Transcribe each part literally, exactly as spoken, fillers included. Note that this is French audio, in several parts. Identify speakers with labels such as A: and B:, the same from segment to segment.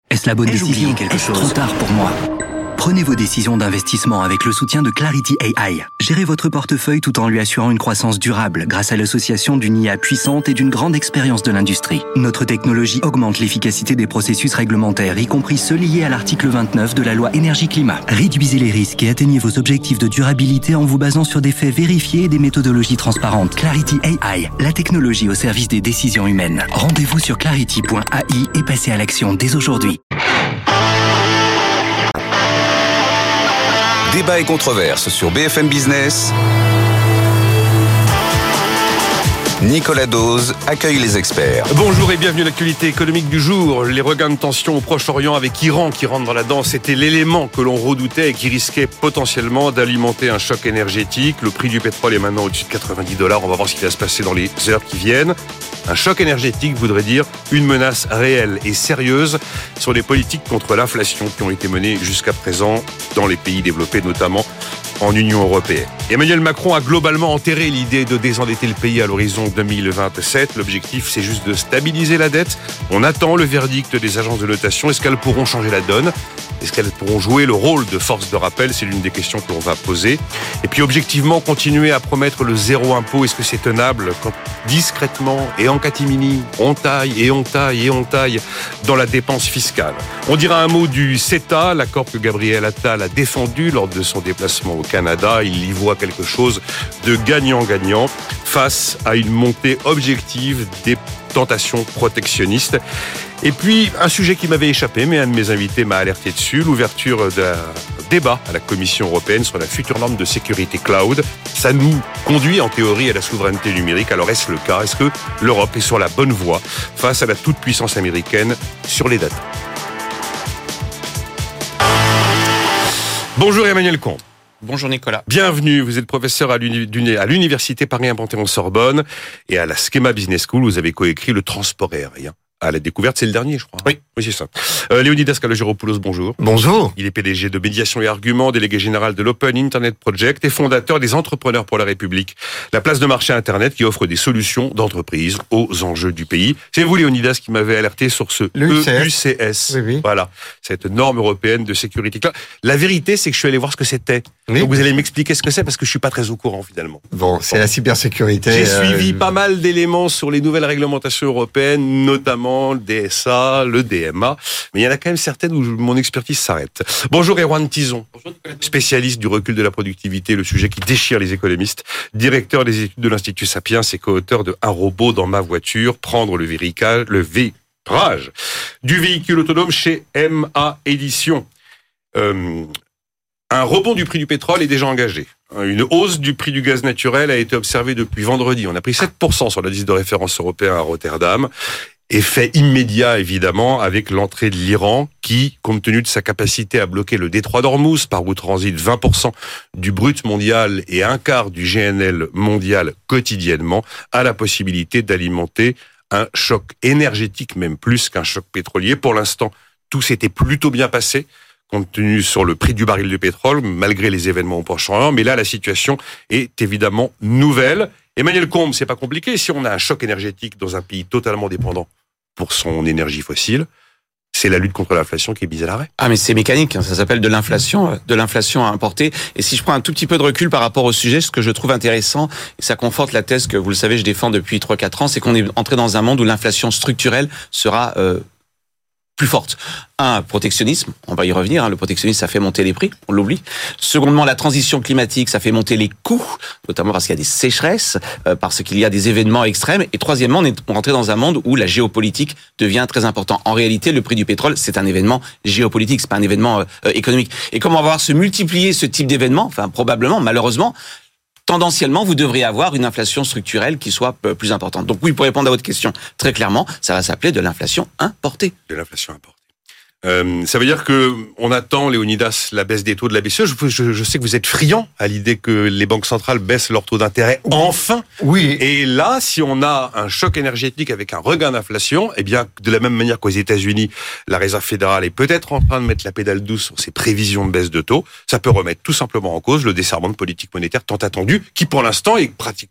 A: Est-ce la bonne
B: Ai-je
A: décision?
B: oublié quelque
A: Est-ce
B: chose?
A: trop tard pour moi? Prenez vos décisions d'investissement avec le soutien de Clarity A I. Gérez votre portefeuille tout en lui assurant une croissance durable grâce à l'association d'une I A puissante et d'une grande expérience de l'industrie. Notre technologie augmente l'efficacité des processus réglementaires, y compris ceux liés à l'article vingt-neuf de la loi énergie-climat. Réduisez les risques et atteignez vos objectifs de durabilité en vous basant sur des faits vérifiés et des méthodologies transparentes. Clarity A I, la technologie au service des décisions humaines. Rendez-vous sur clarity point A I et passez à l'action dès aujourd'hui.
C: Débat et controverse sur B F M Business. Nicolas Dose accueille les experts.
D: Bonjour et bienvenue à l'actualité économique du jour. Les regains de tension au Proche-Orient avec Iran qui rentre dans la danse, c'était l'élément que l'on redoutait et qui risquait potentiellement d'alimenter un choc énergétique. Le prix du pétrole est maintenant au-dessus de quatre-vingt-dix dollars. On va voir ce qui va se passer dans les heures qui viennent. Un choc énergétique voudrait dire une menace réelle et sérieuse sur les politiques contre l'inflation qui ont été menées jusqu'à présent dans les pays développés, notamment en Union européenne. Emmanuel Macron a globalement enterré l'idée de désendetter le pays à l'horizon deux mille vingt-sept. L'objectif, c'est juste de stabiliser la dette. On attend le verdict des agences de notation. Est-ce qu'elles pourront changer la donne ? Est-ce qu'elles pourront jouer le rôle de force de rappel ? C'est l'une des questions que l'on va poser. Et puis, objectivement, continuer à promettre le zéro impôt, est-ce que c'est tenable quand discrètement et en catimini, on taille et on taille et on taille dans la dépense fiscale ? On dira un mot du CETA, l'accord que Gabriel Attal a défendu lors de son déplacement au Canada. Il y voit quelque chose de gagnant-gagnant face à une montée objective des tentations protectionnistes. Et puis, un sujet qui m'avait échappé, mais un de mes invités m'a alerté dessus, l'ouverture d'un débat à la Commission européenne sur la future norme de sécurité cloud. Ça nous conduit en théorie à la souveraineté numérique. Alors est-ce le cas ? Est-ce que l'Europe est sur la bonne voie face à la toute-puissance américaine sur les data ? Bonjour Emmanuel Comte.
E: Bonjour Nicolas.
D: Bienvenue, vous êtes professeur à l'Université Paris-Panthéon-Sorbonne et à la Schema Business School. Vous avez coécrit Le transport aérien à la découverte, c'est le dernier, je crois.
E: Oui.
D: Oui, c'est ça. Euh, Léonidas Kalogeropoulos, bonjour.
F: Bonjour.
D: Il est P D G de Médiation et Arguments, délégué général de l'Open Internet Project et fondateur des Entrepreneurs pour la République, la place de marché Internet qui offre des solutions d'entreprise aux enjeux du pays. C'est vous, Léonidas, qui m'avez alerté sur ce E U C S.
F: Oui, oui.
D: Voilà, cette norme européenne de sécurité. La vérité, c'est que je suis allé voir ce que c'était. Oui. Donc vous allez m'expliquer ce que c'est parce que je suis pas très au courant finalement.
F: Bon, c'est bon. La cybersécurité.
D: J'ai
F: euh...
D: suivi pas mal d'éléments sur les nouvelles réglementations européennes, notamment le D S A, le D M A, mais il y en a quand même certaines où mon expertise s'arrête. Bonjour Erwan Tison, spécialiste du recul de la productivité, le sujet qui déchire les économistes, directeur des études de l'Institut Sapiens et co-auteur de Un robot dans ma voiture, prendre le virage, le virage du véhicule autonome chez M A Éditions. Euh, un rebond du prix du pétrole est déjà engagé. Une hausse du prix du gaz naturel a été observée depuis vendredi. On a pris sept pour cent sur l'indice de référence européen à Rotterdam. Effet immédiat, évidemment, avec l'entrée de l'Iran qui, compte tenu de sa capacité à bloquer le détroit d'Ormuz, par où transite vingt pour cent du brut mondial et un quart du G N L mondial quotidiennement, a la possibilité d'alimenter un choc énergétique, même plus qu'un choc pétrolier. Pour l'instant, tout s'était plutôt bien passé, compte tenu sur le prix du baril de pétrole, malgré les événements au Proche-Orient. Mais là, la situation est évidemment nouvelle. Emmanuel Combe, c'est pas compliqué. Si on a un choc énergétique dans un pays totalement dépendant pour son énergie fossile, c'est la lutte contre l'inflation qui est mise à l'arrêt.
E: Ah mais c'est mécanique, ça s'appelle de l'inflation, de l'inflation à importer. Et si je prends un tout petit peu de recul par rapport au sujet, ce que je trouve intéressant, et ça conforte la thèse que vous le savez, je défends depuis trois quatre ans, c'est qu'on est entré dans un monde où l'inflation structurelle sera euh, plus forte. Un, protectionnisme, on va y revenir, hein, le protectionnisme ça fait monter les prix, on l'oublie. Secondement, la transition climatique, ça fait monter les coûts, notamment parce qu'il y a des sécheresses, euh, parce qu'il y a des événements extrêmes. Et troisièmement, on est rentré dans un monde où la géopolitique devient très important. En réalité, le prix du pétrole, c'est un événement géopolitique, c'est pas un événement euh, économique. Et comme on va voir se multiplier ce type d'événements, enfin probablement, malheureusement, tendanciellement, vous devriez avoir une inflation structurelle qui soit plus importante. Donc oui, pour répondre à votre question, très clairement, ça va s'appeler de l'inflation importée.
D: De l'inflation importée. Euh, ça veut dire que on attend, Léonidas, la baisse des taux de la B C E. Je, je, je sais que vous êtes friand à l'idée que les banques centrales baissent leurs taux d'intérêt enfin.
F: Oui.
D: Et là, si on a un choc énergétique avec un regain d'inflation, eh bien, de la même manière qu'aux États-Unis, la Réserve fédérale est peut-être en train de mettre la pédale douce sur ses prévisions de baisse de taux. Ça peut remettre tout simplement en cause le desserrement de politique monétaire tant attendu, qui pour l'instant est pratiquement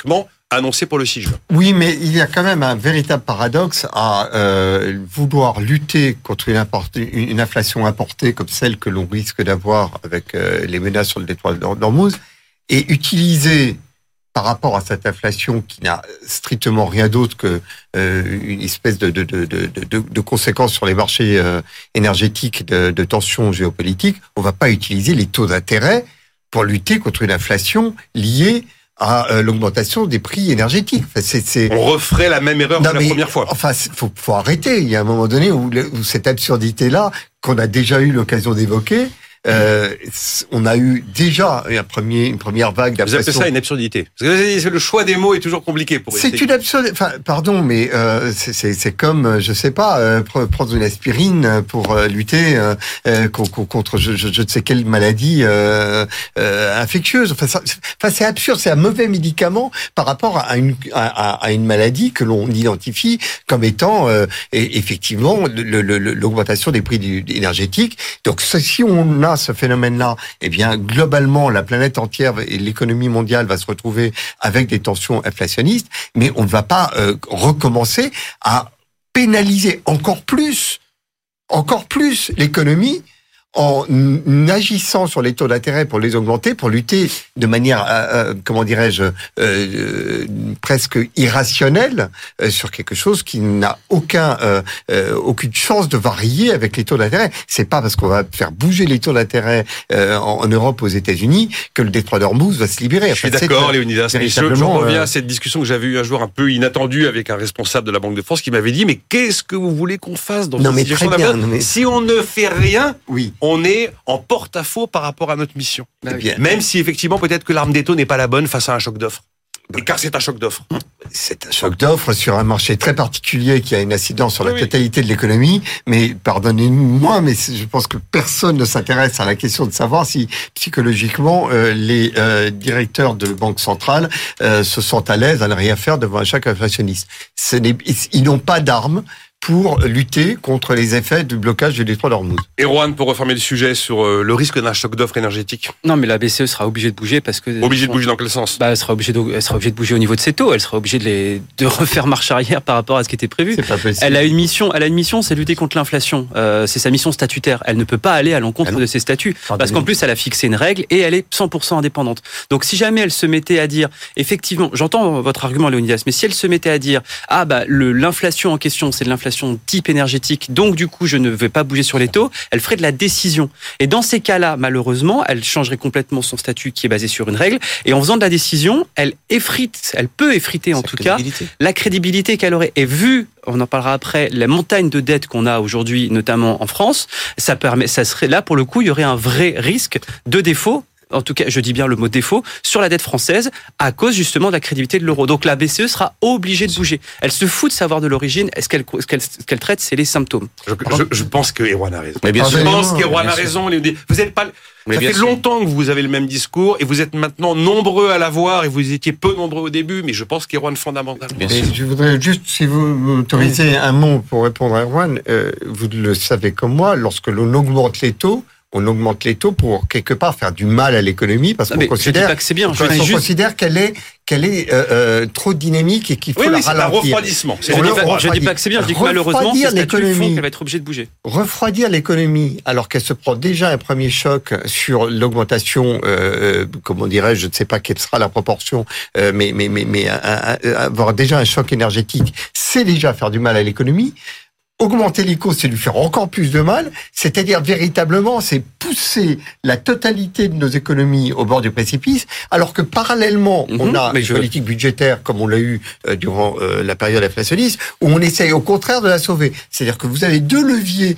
D: annoncé pour le six juin.
F: Oui, mais il y a quand même un véritable paradoxe à euh, vouloir lutter contre une, importée, une inflation importée comme celle que l'on risque d'avoir avec euh, les menaces sur le détroit d'Ormuz et utiliser par rapport à cette inflation qui n'a strictement rien d'autre que euh, une espèce de, de, de, de, de, de conséquences sur les marchés euh, énergétiques, de, de tensions géopolitiques, on ne va pas utiliser les taux d'intérêt pour lutter contre une inflation liée à euh, l'augmentation des prix énergétiques. Enfin, c'est, c'est...
D: On referait la même erreur non, que la mais, première fois.
F: Enfin, faut, faut arrêter. Il y a un moment donné où, où cette absurdité-là, qu'on a déjà eu l'occasion d'évoquer, Euh, on a eu déjà un premier, une première vague d'inflation.
D: Vous appelez ça une absurdité? Parce que le choix des mots est toujours compliqué pour
F: C'est une absurdité. Enfin, pardon, mais euh, c'est, c'est, c'est comme, je sais pas, euh, prendre une aspirine pour euh, lutter euh, contre je, je, je ne sais quelle maladie euh, euh, infectieuse. Enfin, ça, enfin, c'est absurde. C'est un mauvais médicament par rapport à une, à, à une maladie que l'on identifie comme étant euh, effectivement le, le, l'augmentation des prix du, énergétiques. Donc, si on a ce phénomène-là, eh bien, globalement, la planète entière et l'économie mondiale va se retrouver avec des tensions inflationnistes, mais on ne va pas euh, recommencer à pénaliser encore plus, encore plus l'économie en agissant sur les taux d'intérêt pour les augmenter, pour lutter de manière, euh, comment dirais-je, euh, euh, presque irrationnelle euh, sur quelque chose qui n'a aucun, euh, euh, aucune chance de varier avec les taux d'intérêt. C'est pas parce qu'on va faire bouger les taux d'intérêt euh, en, en Europe, aux États-Unis, que le détroit d'Ormuz va se libérer.
D: Je suis enfin, d'accord, Léonidas. Mais je, je reviens euh... à cette discussion que j'avais eue un jour un peu inattendue avec un responsable de la Banque de France qui m'avait dit, mais qu'est-ce que vous voulez qu'on fasse dans
F: non,
D: cette situation
F: bien, non, mais...
D: Si on ne fait rien,
F: oui.
D: on est en porte-à-faux par rapport à notre mission.
F: Bah oui.
D: Même si effectivement peut-être que l'arme des taux n'est pas la bonne face à un choc d'offres. Et car c'est un choc d'offres.
F: C'est un choc d'offres sur un marché très particulier qui a une incidence sur la
D: oui,
F: totalité de l'économie. Mais pardonnez-moi, mais je pense que personne ne s'intéresse à la question de savoir si psychologiquement euh, les euh, directeurs de banques centrales euh, se sentent à l'aise à ne rien faire devant un choc inflationniste. Ce n'est, ils n'ont pas d'armes pour lutter contre les effets du blocage du détroit d'Ormuz.
D: Erwan, pour refermer le sujet sur euh, le risque d'un choc d'offres énergétique.
B: Non, mais la B C E sera obligée de bouger parce que...
D: Obligée de bouger dans quel sens?
B: Bah, elle sera obligée de, elle sera obligée de bouger au niveau de ses taux. Elle sera obligée de les, de refaire marche arrière par rapport à ce qui était prévu.
F: C'est pas possible.
B: Elle a une mission, elle a une mission, c'est lutter contre l'inflation. Euh, c'est sa mission statutaire. Elle ne peut pas aller à l'encontre ah de ses statuts. Pardon. Parce qu'en plus, elle a fixé une règle et elle est cent pour cent indépendante. Donc, si jamais elle se mettait à dire, effectivement, j'entends votre argument, Léonidas, mais si elle se mettait à dire, ah, bah, le, l'inflation en question, c'est de l'inflation type énergétique, donc du coup je ne vais pas bouger sur les taux, elle ferait de la décision. Et dans ces cas-là, malheureusement, elle changerait complètement son statut qui est basé sur une règle, et en faisant de la décision, elle effrite, elle peut effriter en tout cas la crédibilité qu'elle aurait. Et vu, on en parlera après, la montagne de dettes qu'on a aujourd'hui, notamment en France, ça permet, ça serait là pour le coup, il y aurait un vrai risque de défaut. En tout cas, je dis bien le mot défaut, sur la dette française, à cause justement de la crédibilité de l'euro. Donc la B C E sera obligée de bouger. Elle se fout de savoir de l'origine. Ce qu'elle, ce qu'elle, ce qu'elle traite, c'est les symptômes.
D: Je, je, je pense que Erwan a raison.
E: Mais bien
D: je
E: sûr.
D: pense qu'Erwan a raison. Vous êtes pas... Mais ça fait sûr. longtemps que vous avez le même discours et vous êtes maintenant nombreux à l'avoir et vous étiez peu nombreux au début, mais je pense qu'Erwan fondamentalement.
F: Bien sûr. Je voudrais juste, si vous m'autorisez un mot pour répondre à Erwan, euh, vous le savez comme moi, lorsque l'on augmente les taux, on augmente les taux pour quelque part faire du mal à l'économie parce qu'on considère,
B: je dis pas que c'est bien,
F: je on juste... considère qu'elle est qu'elle est euh, euh, trop dynamique et qu'il faut
D: oui,
F: la
D: oui,
F: ralentir.
D: C'est un refroidissement.
B: Je, dis pas, je dis pas que c'est bien, je dis que malheureusement, ces statuts font qu'elle va être obligée de bouger.
F: Refroidir l'économie alors qu'elle se prend déjà un premier choc sur l'augmentation, euh, comment dirais-je, je ne sais pas quelle sera la proportion, euh, mais mais mais mais un, un, avoir déjà un choc énergétique, c'est déjà faire du mal à l'économie. Augmenter les coûts, c'est lui faire encore plus de mal, c'est-à-dire véritablement, c'est pousser la totalité de nos économies au bord du précipice, alors que parallèlement, mmh, on a une je... politique budgétaire, comme on l'a eu euh, durant euh, la période inflationniste, où on essaye au contraire de la sauver. C'est-à-dire que vous avez deux leviers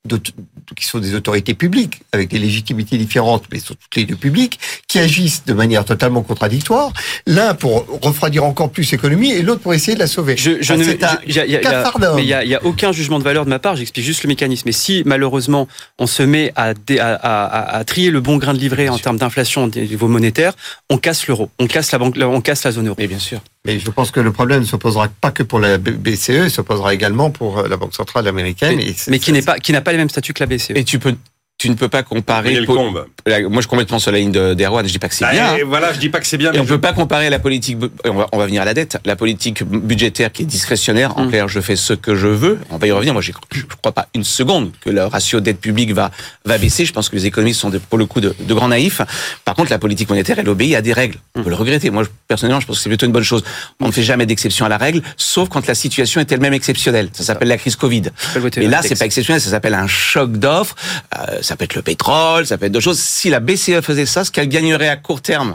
F: qui sont des autorités publiques, avec des légitimités différentes, mais sont toutes les deux publiques, qui agissent de manière totalement contradictoire, l'un pour refroidir encore plus l'économie, et l'autre pour essayer de la sauver.
B: Je, je
F: enfin,
B: ne,
F: c'est un
B: y a, y a,
F: cafardum.
B: Mais il n'y a, y a aucun jugement de valeur de ma part, j'explique juste le mécanisme. Et si, malheureusement, on se met à, à, à, à trier le bon grain de livret en termes d'inflation au niveau monétaire, on casse l'euro, on casse la banque, on casse la zone euro.
E: Et bien sûr.
F: Mais je pense que le problème ne se posera pas que pour la B C E, il se posera également pour la Banque centrale américaine.
B: Mais,
F: et
B: mais qui n'est pas, qui n'a pas les mêmes statuts que la B C E.
E: Et tu peux, tu ne peux pas comparer.
D: Po-
E: là, moi je suis complètement sur la ligne de, d'Erwan, je dis pas que c'est
D: bah,
E: bien.
D: Et
E: hein.
D: voilà, je dis pas que c'est bien.
E: Et
D: Mais
E: on
D: je...
E: peut pas comparer la politique, on va, on va venir à la dette, la politique budgétaire qui est discrétionnaire, en mmh. clair, je fais ce que je veux, on va y revenir, moi je ne crois pas une seconde que le ratio dette publique va, va baisser, je pense que les économistes sont de, pour le coup de, de grands naïfs. Par contre, la politique monétaire, elle obéit à des règles. On peut le regretter. Moi, personnellement, je pense que c'est plutôt une bonne chose. On ne fait jamais d'exception à la règle, sauf quand la situation est elle-même exceptionnelle. Ça s'appelle la crise Covid. Et là, c'est pas exceptionnel, ça s'appelle un choc d'offres. Euh, ça peut être le pétrole, ça peut être d'autres choses. Si la B C E faisait ça, ce qu'elle gagnerait à court terme,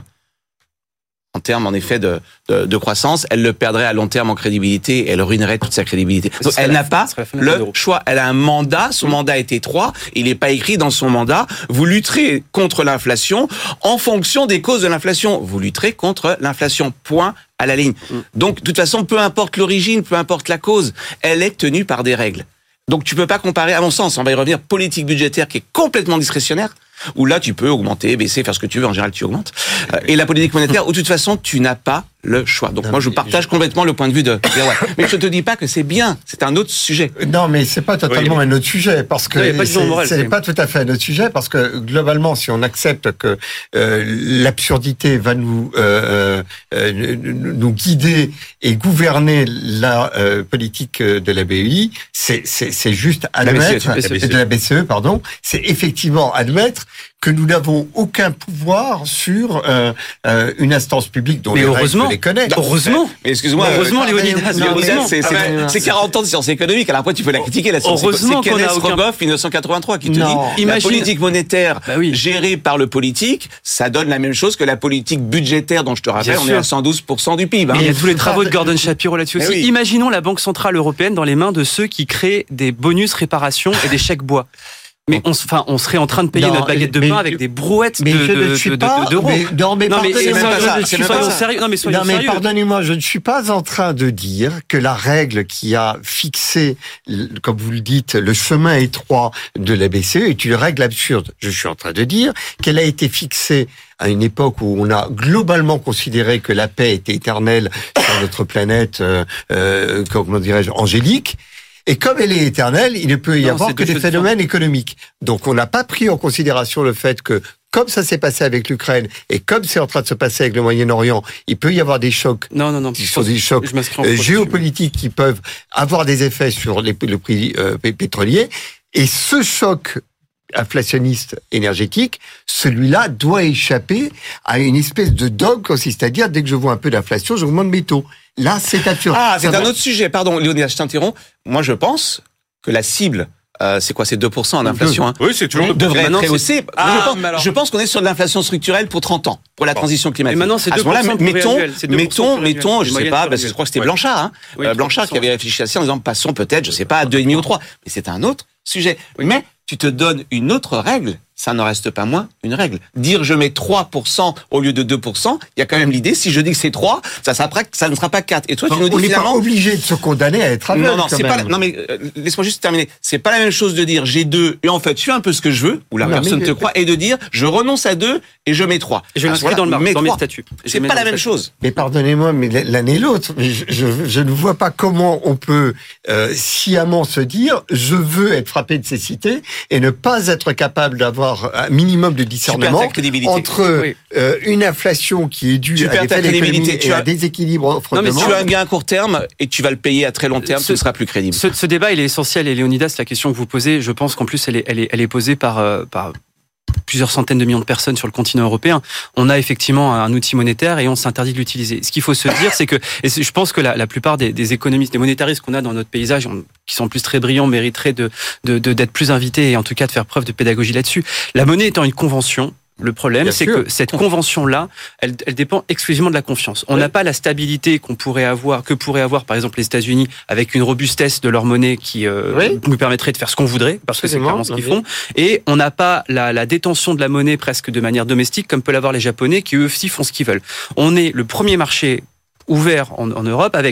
E: en termes en effet de, de, de croissance, elle le perdrait à long terme en crédibilité et elle ruinerait toute sa crédibilité. Donc, elle n'a pas le choix. Elle a un mandat, son mandat est étroit, il n'est pas écrit dans son mandat, vous lutterez contre l'inflation en fonction des causes de l'inflation. Vous lutterez contre l'inflation, point à la ligne. Donc, de toute façon, peu importe l'origine, peu importe la cause, elle est tenue par des règles. Donc, tu peux pas comparer, à mon sens, on va y revenir, politique budgétaire qui est complètement discrétionnaire, où là, tu peux augmenter, baisser, faire ce que tu veux. En général, tu augmentes. Euh, et la politique monétaire, où de toute façon, tu n'as pas le choix. Donc, non, moi, je partage je... complètement le point de vue de Erwan. Mais je te dis pas que c'est bien. C'est un autre sujet.
F: Non, mais c'est pas totalement oui, un autre sujet, parce que
B: oui,
F: c'est,
B: moral,
F: c'est, c'est pas tout à fait un autre sujet, parce que globalement, si on accepte que euh, l'absurdité va nous euh, euh, nous guider et gouverner la euh, politique de la B E I, c'est c'est, c'est juste admettre
E: la B C E,
F: de la B C E, pardon, c'est effectivement admettre que nous n'avons aucun pouvoir sur euh, euh, une instance publique dont
B: mais
F: les
B: heureusement,
F: règles, je les connais.
B: Heureusement,
E: mais excuse-moi,
B: heureusement,
E: euh,
B: Léonidas,
E: Léonidas, c'est, c'est, c'est quarante ans de sciences économiques. Alors après, tu peux la critiquer la science.
B: Heureusement
E: c'est
B: qu'on
E: Kenneth
B: a aucun...
E: Rogoff, dix-neuf cent quatre-vingt-trois, qui te
F: non.
E: dit Imagine... la politique monétaire
B: bah oui.
E: gérée par le politique, ça donne la même chose que la politique budgétaire dont je te rappelle, Bien on sûr. est à cent douze pour cent du P I B. Hein.
B: Mais il y a tous les travaux de Gordon Shapiro là-dessus aussi. Oui. Imaginons la Banque Centrale Européenne dans les mains de ceux qui créent des bonus réparation et des chèques bois. Mais on, enfin, on serait en train de payer non, notre baguette de pain avec des brouettes de, de, de, de,
F: pas,
B: d'euros.
F: Mais, non, mais,
B: non, mais
F: c'est
B: même pas ça.
F: Je
B: suis soyons sérieux. Non, mais soyons
F: non, mais
B: sérieux.
F: pardonnez-moi, je ne suis pas en train de dire que la règle qui a fixé, comme vous le dites, le chemin étroit de la B C E est une règle absurde. Je suis en train de dire qu'elle a été fixée à une époque où on a globalement considéré que la paix était éternelle sur notre planète, euh, euh, comment dirais-je, angélique. Et comme elle est éternelle, il ne peut y non, avoir que des phénomènes économiques. Donc on n'a pas pris en considération le fait que, comme ça s'est passé avec l'Ukraine, et comme c'est en train de se passer avec le Moyen-Orient, il peut y avoir des chocs,
B: non, non, non,
F: qui sont des chocs euh, géopolitiques qui peuvent avoir des effets sur les, le prix euh, pétrolier. Et ce choc inflationniste énergétique, celui-là doit échapper à une espèce de dogme consiste à dire, dès que je vois un peu d'inflation, j'augmente mes taux. Là, c'est absurde.
E: Ah, c'est
F: ça
E: un
F: va...
E: autre sujet. Pardon, Léonidas, je t'interromps. Moi, je pense que la cible, euh, c'est quoi, c'est deux pour cent en inflation, hein.
D: Oui, c'est toujours
E: devrait être rehaussée.
B: Ah,
E: je, pense,
B: alors...
E: je pense qu'on est sur de l'inflation structurelle pour trente ans, pour la bon. transition climatique.
B: Et maintenant, c'est deux pour cent.
E: À ce moment-là, mettons, mettons, mettons, je sais pas, parce que je crois que c'était ouais. Blanchard, hein. Oui, euh, Blanchard qui avait réfléchi à ça en disant, passons peut-être, je sais pas, à deux virgule cinq ou trois. Mais c'est un autre sujet. Oui. Mais tu te donnes une autre règle, ça n'en reste pas moins une règle. Dire je mets trois pour cent au lieu de deux pour cent, il y a quand même l'idée, si je dis que c'est trois, ça, sera pas, ça ne sera pas quatre. Et toi, tu
F: non,
E: nous dis
F: on
E: finalement...
F: On n'est pas obligé de se condamner à être aveugle.
E: Non, non, c'est pas, non mais euh, laisse-moi juste terminer. C'est pas la même chose de dire j'ai deux et en fait je fais un peu ce que je veux, ou la non, personne mais... te croit, et de dire je renonce à deux et je mets trois.
B: Et je l'inscris dans le marbre, dans mes statuts.
E: C'est pas la même chose.
F: Mais pardonnez-moi, mais l'un et l'autre, je, je, je ne vois pas comment on peut euh, sciemment se dire je veux être frappé de cécité et ne pas être capable d'avoir un minimum de discernement entre oui. euh, une inflation qui est due à des l'économie et à des déséquilibre offre demande.
E: Non, mais tu as un gain à court terme et tu vas le payer à très long terme, ce, ce sera plus crédible.
B: Ce, ce débat, il est essentiel. Et Léonidas, la question que vous posez, je pense qu'en plus, elle est, elle est, elle est posée par, euh, par plusieurs centaines de millions de personnes sur le continent européen. On a effectivement un outil monétaire et on s'interdit de l'utiliser. Ce qu'il faut se dire, c'est que, et je pense que la, la plupart des, des économistes, des monétaristes qu'on a dans notre paysage, qui sont plus très brillants, mériteraient de, de, de, d'être plus invités et en tout cas de faire preuve de pédagogie là-dessus. La monnaie étant une convention, le problème, Bien c'est sûr. que cette convention-là, elle, elle dépend exclusivement de la confiance. On n'a oui. pas la stabilité qu'on pourrait avoir, que pourraient avoir, par exemple, les États-Unis, avec une robustesse de leur monnaie qui euh, oui. nous permettrait de faire ce qu'on voudrait, parce que c'est clairement ce qu'ils font. Et on n'a pas la, la détention de la monnaie presque de manière domestique, comme peuvent l'avoir les Japonais, qui eux aussi font ce qu'ils veulent. On est le premier marché ouvert en, en Europe avec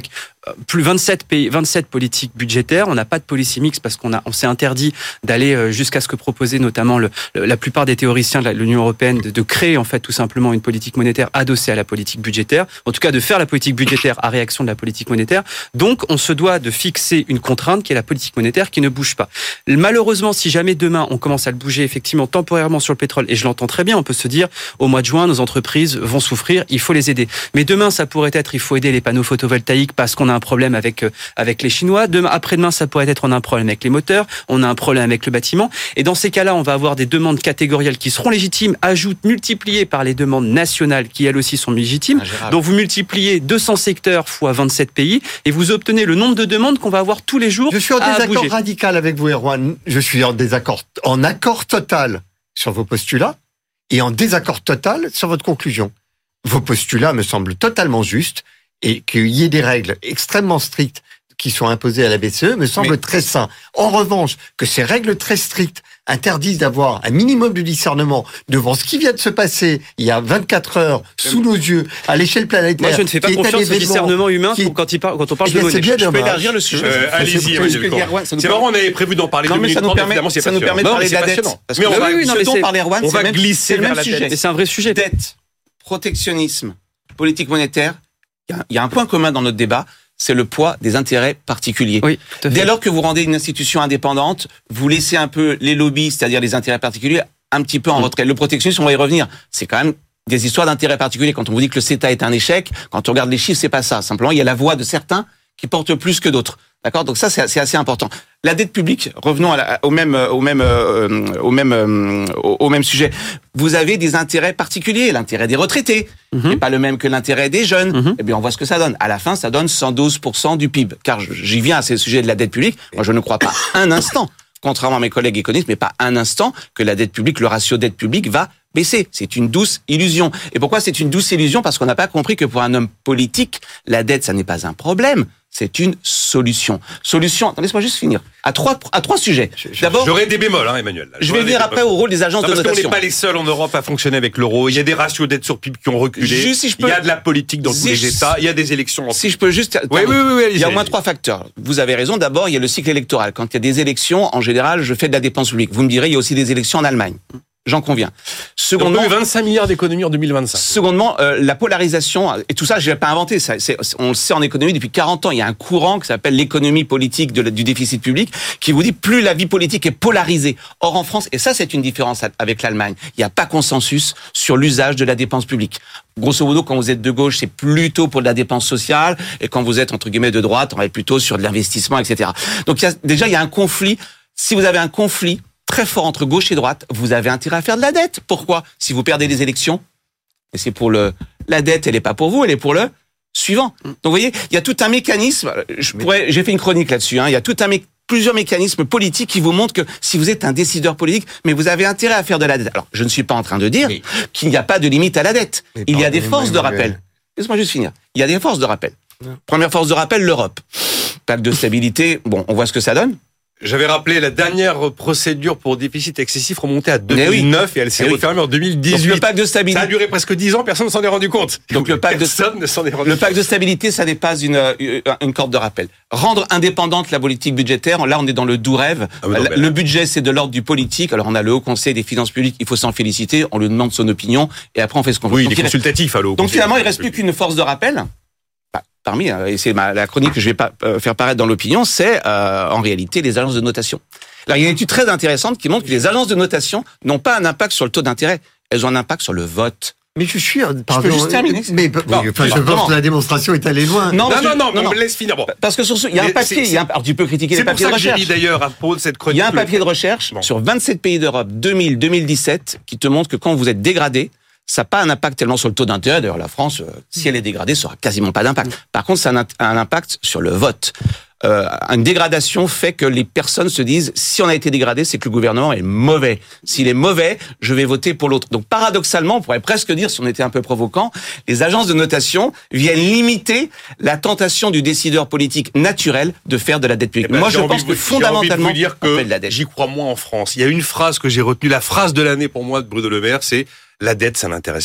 B: plus vingt-sept pays, vingt-sept politiques budgétaires. On n'a pas de policy mix parce qu'on a, on s'est interdit d'aller jusqu'à ce que proposait notamment le, la plupart des théoriciens de l'Union européenne de, de créer en fait tout simplement une politique monétaire adossée à la politique budgétaire. En tout cas, de faire la politique budgétaire à réaction de la politique monétaire. Donc, on se doit de fixer une contrainte qui est la politique monétaire qui ne bouge pas. Malheureusement, si jamais demain on commence à le bouger effectivement temporairement sur le pétrole, et je l'entends très bien, on peut se dire au mois de juin, nos entreprises vont souffrir, il faut les aider. Mais demain, ça pourrait être, il faut aider les panneaux photovoltaïques parce qu'on a un problème avec avec les Chinois. Demain, après-demain, ça pourrait être on a un problème avec les moteurs, on a un problème avec le bâtiment. Et dans ces cas-là, on va avoir des demandes catégorielles qui seront légitimes, ajoute multipliées par les demandes nationales qui elles aussi sont légitimes. Ah, donc vous multipliez deux cents secteurs fois vingt-sept pays et vous obtenez le nombre de demandes qu'on va avoir tous les jours.
F: Je suis en désaccord radical avec vous, Erwan. Je suis en désaccord, en accord total sur vos postulats et en désaccord total sur votre conclusion. Vos postulats me semblent totalement justes et qu'il y ait des règles extrêmement strictes qui sont imposées à la B C E me semble Mais... très sain. En revanche, que ces règles très strictes interdisent d'avoir un minimum de discernement devant ce qui vient de se passer il y a vingt-quatre heures sous nos yeux à l'échelle planétaire.
B: Moi, je ne fais pas confiance au discernement humain qui... quand, il par... quand on parle eh de monnaie.
F: Bien
E: je peux élargir le sujet.
D: Euh, Allez-y, c'est marrant, on avait prévu d'en parler.
E: Non, mais ça nous permet, ça nous permet de parler de la dette.
D: Parce que
E: ce dont parlait Erwan,
D: on va glisser
E: vers la
B: dette. C'est un vrai sujet.
E: Dette, protectionnisme, politique monétaire. Il y a un point commun dans notre débat. C'est le poids des intérêts particuliers.
B: Oui,
E: dès lors que vous rendez une institution indépendante, vous laissez un peu les lobbies, c'est-à-dire les intérêts particuliers, un petit peu en mmh. retrait. Le protectionnisme, on va y revenir. C'est quand même des histoires d'intérêts particuliers. Quand on vous dit que le CETA est un échec, quand on regarde les chiffres, c'est pas ça. Simplement, il y a la voix de certains qui portent plus que d'autres. D'accord ? Donc ça, c'est, c'est assez important. La dette publique, revenons à la, au même, au même, euh, au même, euh, au, au même sujet. Vous avez des intérêts particuliers. L'intérêt des retraités mm-hmm. n'est pas le même que l'intérêt des jeunes. Mm-hmm. Eh bien, on voit ce que ça donne. À la fin, ça donne cent douze pour cent du P I B. Car j'y viens à ce sujet de la dette publique. Moi, je ne crois pas un instant, contrairement à mes collègues économistes, mais pas un instant que la dette publique, le ratio dette publique va baisser. C'est une douce illusion. Et pourquoi c'est une douce illusion ? Parce qu'on n'a pas compris que pour un homme politique, la dette, ça n'est pas un problème. C'est une solution. Solution, laisse-moi juste finir. À trois, à trois sujets.
D: D'abord, j'aurais des bémols, hein, Emmanuel.
E: Je vais venir après au rôle des agences
D: non,
E: de
D: parce
E: notation.
D: Parce qu'on n'est pas les seuls en Europe à fonctionner avec l'euro. Il y a des ratios dette sur P I B qui ont reculé.
E: Juste si je peux...
D: Il y a de la politique dans si tous les États. Il y a des élections. En
E: si je peux juste...
D: Oui, oui, oui, oui,
E: il y a au moins trois facteurs. Vous avez raison. D'abord, il y a le cycle électoral. Quand il y a des élections, en général, je fais de la dépense publique. Vous me direz, il y a aussi des élections en Allemagne. J'en conviens.
D: Secondement, on a eu vingt-cinq milliards d'économies en deux mille vingt-cinq.
E: Secondement, euh, la polarisation, et tout ça, je l'ai pas inventé, ça, c'est, on le sait en économie depuis quarante ans, il y a un courant qui s'appelle l'économie politique de, du déficit public, qui vous dit plus la vie politique est polarisée. Or, en France, et ça c'est une différence avec l'Allemagne, il n'y a pas consensus sur l'usage de la dépense publique. Grosso modo, quand vous êtes de gauche, c'est plutôt pour de la dépense sociale, et quand vous êtes, entre guillemets, de droite, on va être plutôt sur de l'investissement, et cetera. Donc, il y a, déjà, il y a un conflit. Si vous avez un conflit très fort entre gauche et droite, vous avez intérêt à faire de la dette. Pourquoi ? Si vous perdez des élections, et c'est pour le, la dette, elle n'est pas pour vous, elle est pour le suivant. Donc, vous voyez, il y a tout un mécanisme, je pourrais, j'ai fait une chronique là-dessus, hein, il y a tout un mé- plusieurs mécanismes politiques qui vous montrent que si vous êtes un décideur politique, mais vous avez intérêt à faire de la dette. Alors, je ne suis pas en train de dire mais, qu'il n'y a pas de limite à la dette. Il y a des forces de rappel. Laisse-moi juste finir. Il y a des forces de rappel. Non. Première force de rappel, l'Europe. Pacte de stabilité, bon, on voit ce que ça donne.
D: J'avais rappelé la dernière procédure pour déficit excessif remontée à deux mille neuf oui. et elle s'est oui. refermée en deux mille dix-huit.
E: Donc le pacte de stabilité.
D: Ça a duré presque dix ans, personne ne s'en est rendu compte.
E: Donc le pacte
D: personne
E: de
D: ne s'en est rendu
E: Le pacte de stabilité, ça n'est pas une, une corde de rappel. Rendre indépendante la politique budgétaire, là on est dans le doux rêve. Ah non, le budget c'est de l'ordre du politique. Alors on a le Haut Conseil des finances publiques, il faut s'en féliciter, on lui demande son opinion et après on fait ce qu'on veut.
D: Oui, il est consultatif à l'Haut
E: Donc finalement il reste plus qu'une force de rappel. Parmi, et c'est ma, la chronique que je vais pas euh, faire paraître dans l'opinion, c'est euh, en réalité les agences de notation. Alors il y a une étude très intéressante qui montre que les agences de notation n'ont pas un impact sur le taux d'intérêt, elles ont un impact sur le vote.
F: Mais je suis, pardon,
E: je peux juste terminer.
F: Mais, non, oui, enfin, je pense non. que la démonstration est allée loin.
D: Non, non, non, non, non, non, laisse finir. Bon.
E: Parce que sur ce, il y a un papier, il y a un, alors tu peux critiquer les papiers de recherche.
D: C'est pour ça que j'ai dit d'ailleurs à propos de cette chronique.
E: Il y a un papier de recherche bon. sur vingt-sept pays d'Europe deux mille à deux mille dix-sept qui te montre que quand vous êtes dégradé, ça n'a pas un impact tellement sur le taux d'intérêt. D'ailleurs, la France, euh, si elle est dégradée, ça n'aura quasiment pas d'impact. Par contre, ça a un, un impact sur le vote. Euh, une dégradation fait que les personnes se disent, si on a été dégradé, c'est que le gouvernement est mauvais. S'il est mauvais, je vais voter pour l'autre. Donc, paradoxalement, on pourrait presque dire, si on était un peu provocant, les agences de notation viennent limiter la tentation du décideur politique naturel de faire de la dette publique. Eh ben, Moi, je pense que vous, fondamentalement,
D: vous dire que
E: on fait de la dette.
D: J'y crois moins en France. Il y a une phrase que j'ai retenue, la phrase de l'année pour moi de Bruno Le Maire, c'est « La dette, ça n'intéresse personne ».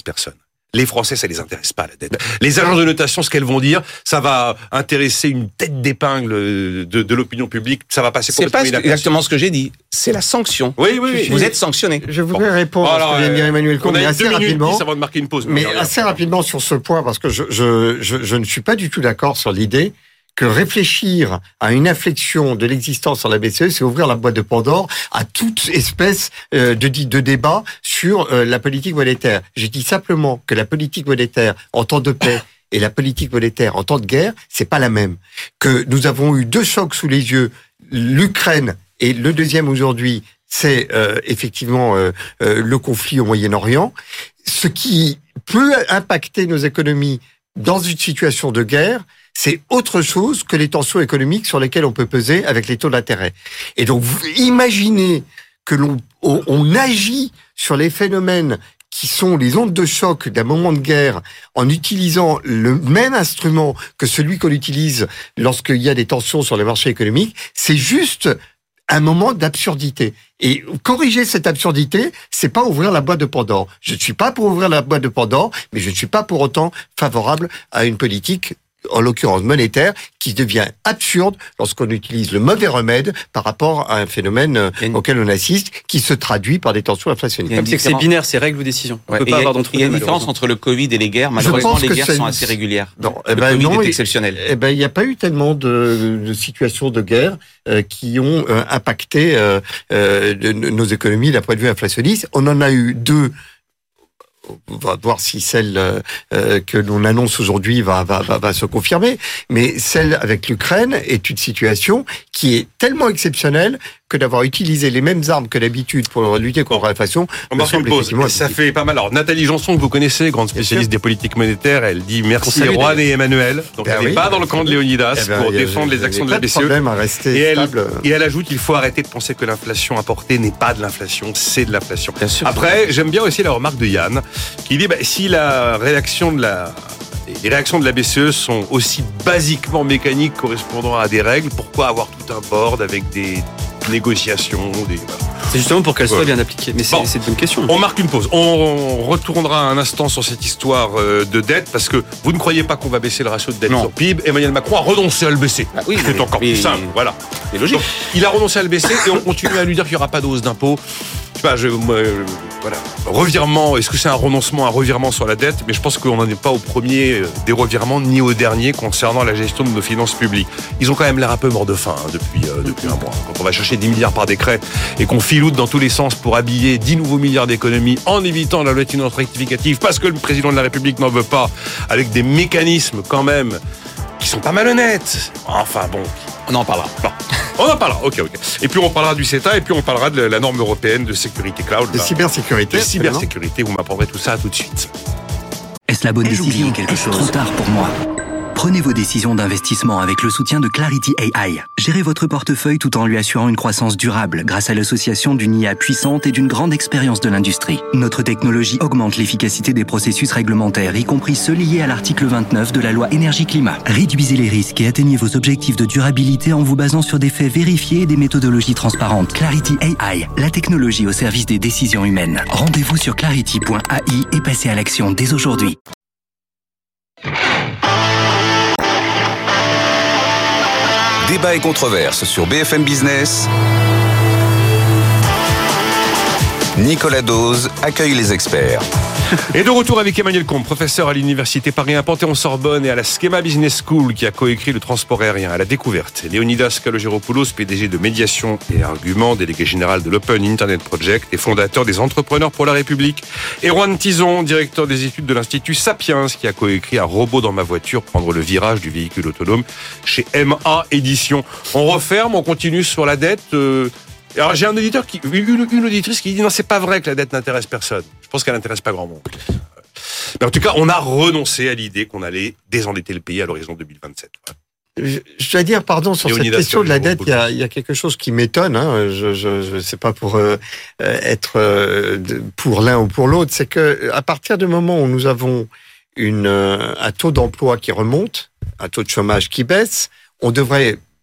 D: Les Français, ça les intéresse pas, la dette. Les agences de notation, ce qu'elles vont dire, ça va intéresser une tête d'épingle de, de l'opinion publique. Ça va passer pour
E: C'est pas exactement ce que j'ai dit. C'est la sanction.
D: Oui, oui, oui.
E: Vous êtes sanctionné.
F: Je voudrais
D: bon.
F: répondre
D: Alors,
F: à ce que vient de dire Emmanuel Combe, mais assez
D: deux minutes
F: rapidement.
D: dix avant de marquer une pause.
F: Mais assez rapidement sur ce point, parce que je, je, je, je ne suis pas du tout d'accord sur l'idée que réfléchir à une inflexion de l'existence sur la B C E, c'est ouvrir la boîte de Pandore à toute espèce euh, de, de débat sur euh, la politique monétaire. J'ai dit simplement que la politique monétaire en temps de paix et la politique monétaire en temps de guerre, c'est pas la même. Que nous avons eu deux chocs sous les yeux, l'Ukraine et le deuxième aujourd'hui, c'est euh, effectivement euh, euh, le conflit au Moyen-Orient, ce qui peut impacter nos économies dans une situation de guerre. C'est autre chose que les tensions économiques sur lesquelles on peut peser avec les taux d'intérêt. Et donc, vous imaginez que l'on on, on agit sur les phénomènes qui sont les ondes de choc d'un moment de guerre en utilisant le même instrument que celui qu'on utilise lorsqu'il y a des tensions sur les marchés économiques. C'est juste un moment d'absurdité. Et corriger cette absurdité, c'est pas ouvrir la boîte de Pandore. Je ne suis pas pour ouvrir la boîte de Pandore, mais je ne suis pas pour autant favorable à une politique, en l'occurrence monétaire, qui devient absurde lorsqu'on utilise le mauvais remède par rapport à un phénomène une... auquel on assiste, qui se traduit par des tensions inflationnistes.
B: Comme c'est que c'est binaire, c'est règles ou décisions. On
E: ouais,
B: peut pas avoir d'entre
E: Il y a une différence entre le Covid et les guerres. Malheureusement, les guerres sont assez régulières.
F: Non,
E: le
F: eh ben
E: Covid
F: non,
E: est exceptionnel.
F: Eh ben, il n'y a pas eu tellement de, de situations de guerre euh, qui ont euh, impacté euh, euh, de, de nos économies d'un point de vue inflationniste. On en a eu deux. On va voir si celle euh, que l'on annonce aujourd'hui va, va, va, va se confirmer. Mais celle avec l'Ukraine est une situation qui est tellement exceptionnelle que d'avoir utilisé les mêmes armes que d'habitude pour lutter contre l'inflation.
D: On marque une pause. Ça fait pas mal. Alors, Nathalie Janson, que vous connaissez, grande spécialiste des politiques monétaires, elle dit merci Juan et Emmanuel. Donc, ben elle n'est oui, pas dans le camp de Léonidas eh ben, pour défendre les actions de la B C E.
F: À rester
D: et, elle,
F: stable.
D: et elle ajoute qu'il faut arrêter de penser que l'inflation importée n'est pas de l'inflation, c'est de l'inflation. Après, j'aime bien aussi la remarque de Yann, qui dit bah, si la réaction de la les réactions de la B C E sont aussi basiquement mécaniques correspondant à des règles, pourquoi avoir tout un board avec des négociations des...
B: C'est justement pour qu'elles soient ouais. bien appliquées. Mais c'est, bon, c'est une bonne question.
D: On marque une pause. On retournera un instant sur cette histoire de dette parce que vous ne croyez pas qu'on va baisser le ratio de dette non. sur P I B. Emmanuel Macron a renoncé à le baisser. Ah oui, c'est mais, encore mais, plus simple. Voilà.
E: C'est logique.
D: Donc, il a renoncé à le baisser et on continue à lui dire qu'il n'y aura pas de hausse d'impôts. Je sais pas, je, euh, voilà. Revirement, est-ce que c'est un renoncement, un revirement sur la dette? Mais je pense qu'on n'en est pas au premier des revirements ni au dernier concernant la gestion de nos finances publiques. Ils ont quand même l'air un peu morts de faim hein, depuis, euh, depuis un mois. Quand on va chercher dix milliards par décret et qu'on filoute dans tous les sens pour habiller dix nouveaux milliards d'économies en évitant la loi de finances rectificative parce que le président de la République n'en veut pas, avec des mécanismes quand même qui sont pas malhonnêtes. Enfin bon,
E: on en parlera.
D: Bon. On en parlera, ok, ok. Et puis on parlera du CETA et puis on parlera de la norme européenne de sécurité cloud.
F: De cybersécurité.
D: De cybersécurité, vous m'apprendrez tout ça tout de suite.
A: Est-ce la bonne Ai-je décision quelque chose Trop tard pour moi. Prenez vos décisions d'investissement avec le soutien de Clarity A I. Gérez votre portefeuille tout en lui assurant une croissance durable grâce à l'association d'une I A puissante et d'une grande expérience de l'industrie. Notre technologie augmente l'efficacité des processus réglementaires, y compris ceux liés à l'article vingt-neuf de la loi énergie-climat. Réduisez les risques et atteignez vos objectifs de durabilité en vous basant sur des faits vérifiés et des méthodologies transparentes. Clarity A I, la technologie au service des décisions humaines. Rendez-vous sur clarity point A I et passez à l'action dès aujourd'hui.
C: Débat et controverse sur B F M Business. Nicolas Dose accueille les experts.
D: Et de retour avec Emmanuel Combe, professeur à l'université Paris un Panthéon-Sorbonne et à la Schema Business School qui a coécrit le transport aérien à la découverte. Léonidas Kalogeropoulos, P D G de Médiation et Argument, délégué général de l'Open Internet Project et fondateur des Entrepreneurs pour la République. Et Juan Tizon, directeur des études de l'Institut Sapiens, qui a coécrit Un robot dans ma voiture, prendre le virage du véhicule autonome chez M A Éditions. On referme, on continue sur la dette. Euh Alors j'ai un auditeur qui, une, une auditrice qui dit non, c'est pas vrai que la dette n'intéresse personne. Je pense qu'elle n'intéresse pas grand monde. Mais en tout cas, on a renoncé à l'idée qu'on allait désendetter le pays à l'horizon deux mille vingt-sept.
F: Je, je dois dire, pardon, sur cette question de la dette, il y a, il y a quelque chose qui m'étonne. Hein, je, je, je sais pas pour euh, être euh, pour l'un ou pour l'autre, c'est que à partir du moment où nous avons une euh, un taux d'emploi qui remonte, un taux de chômage qui baisse, on devrait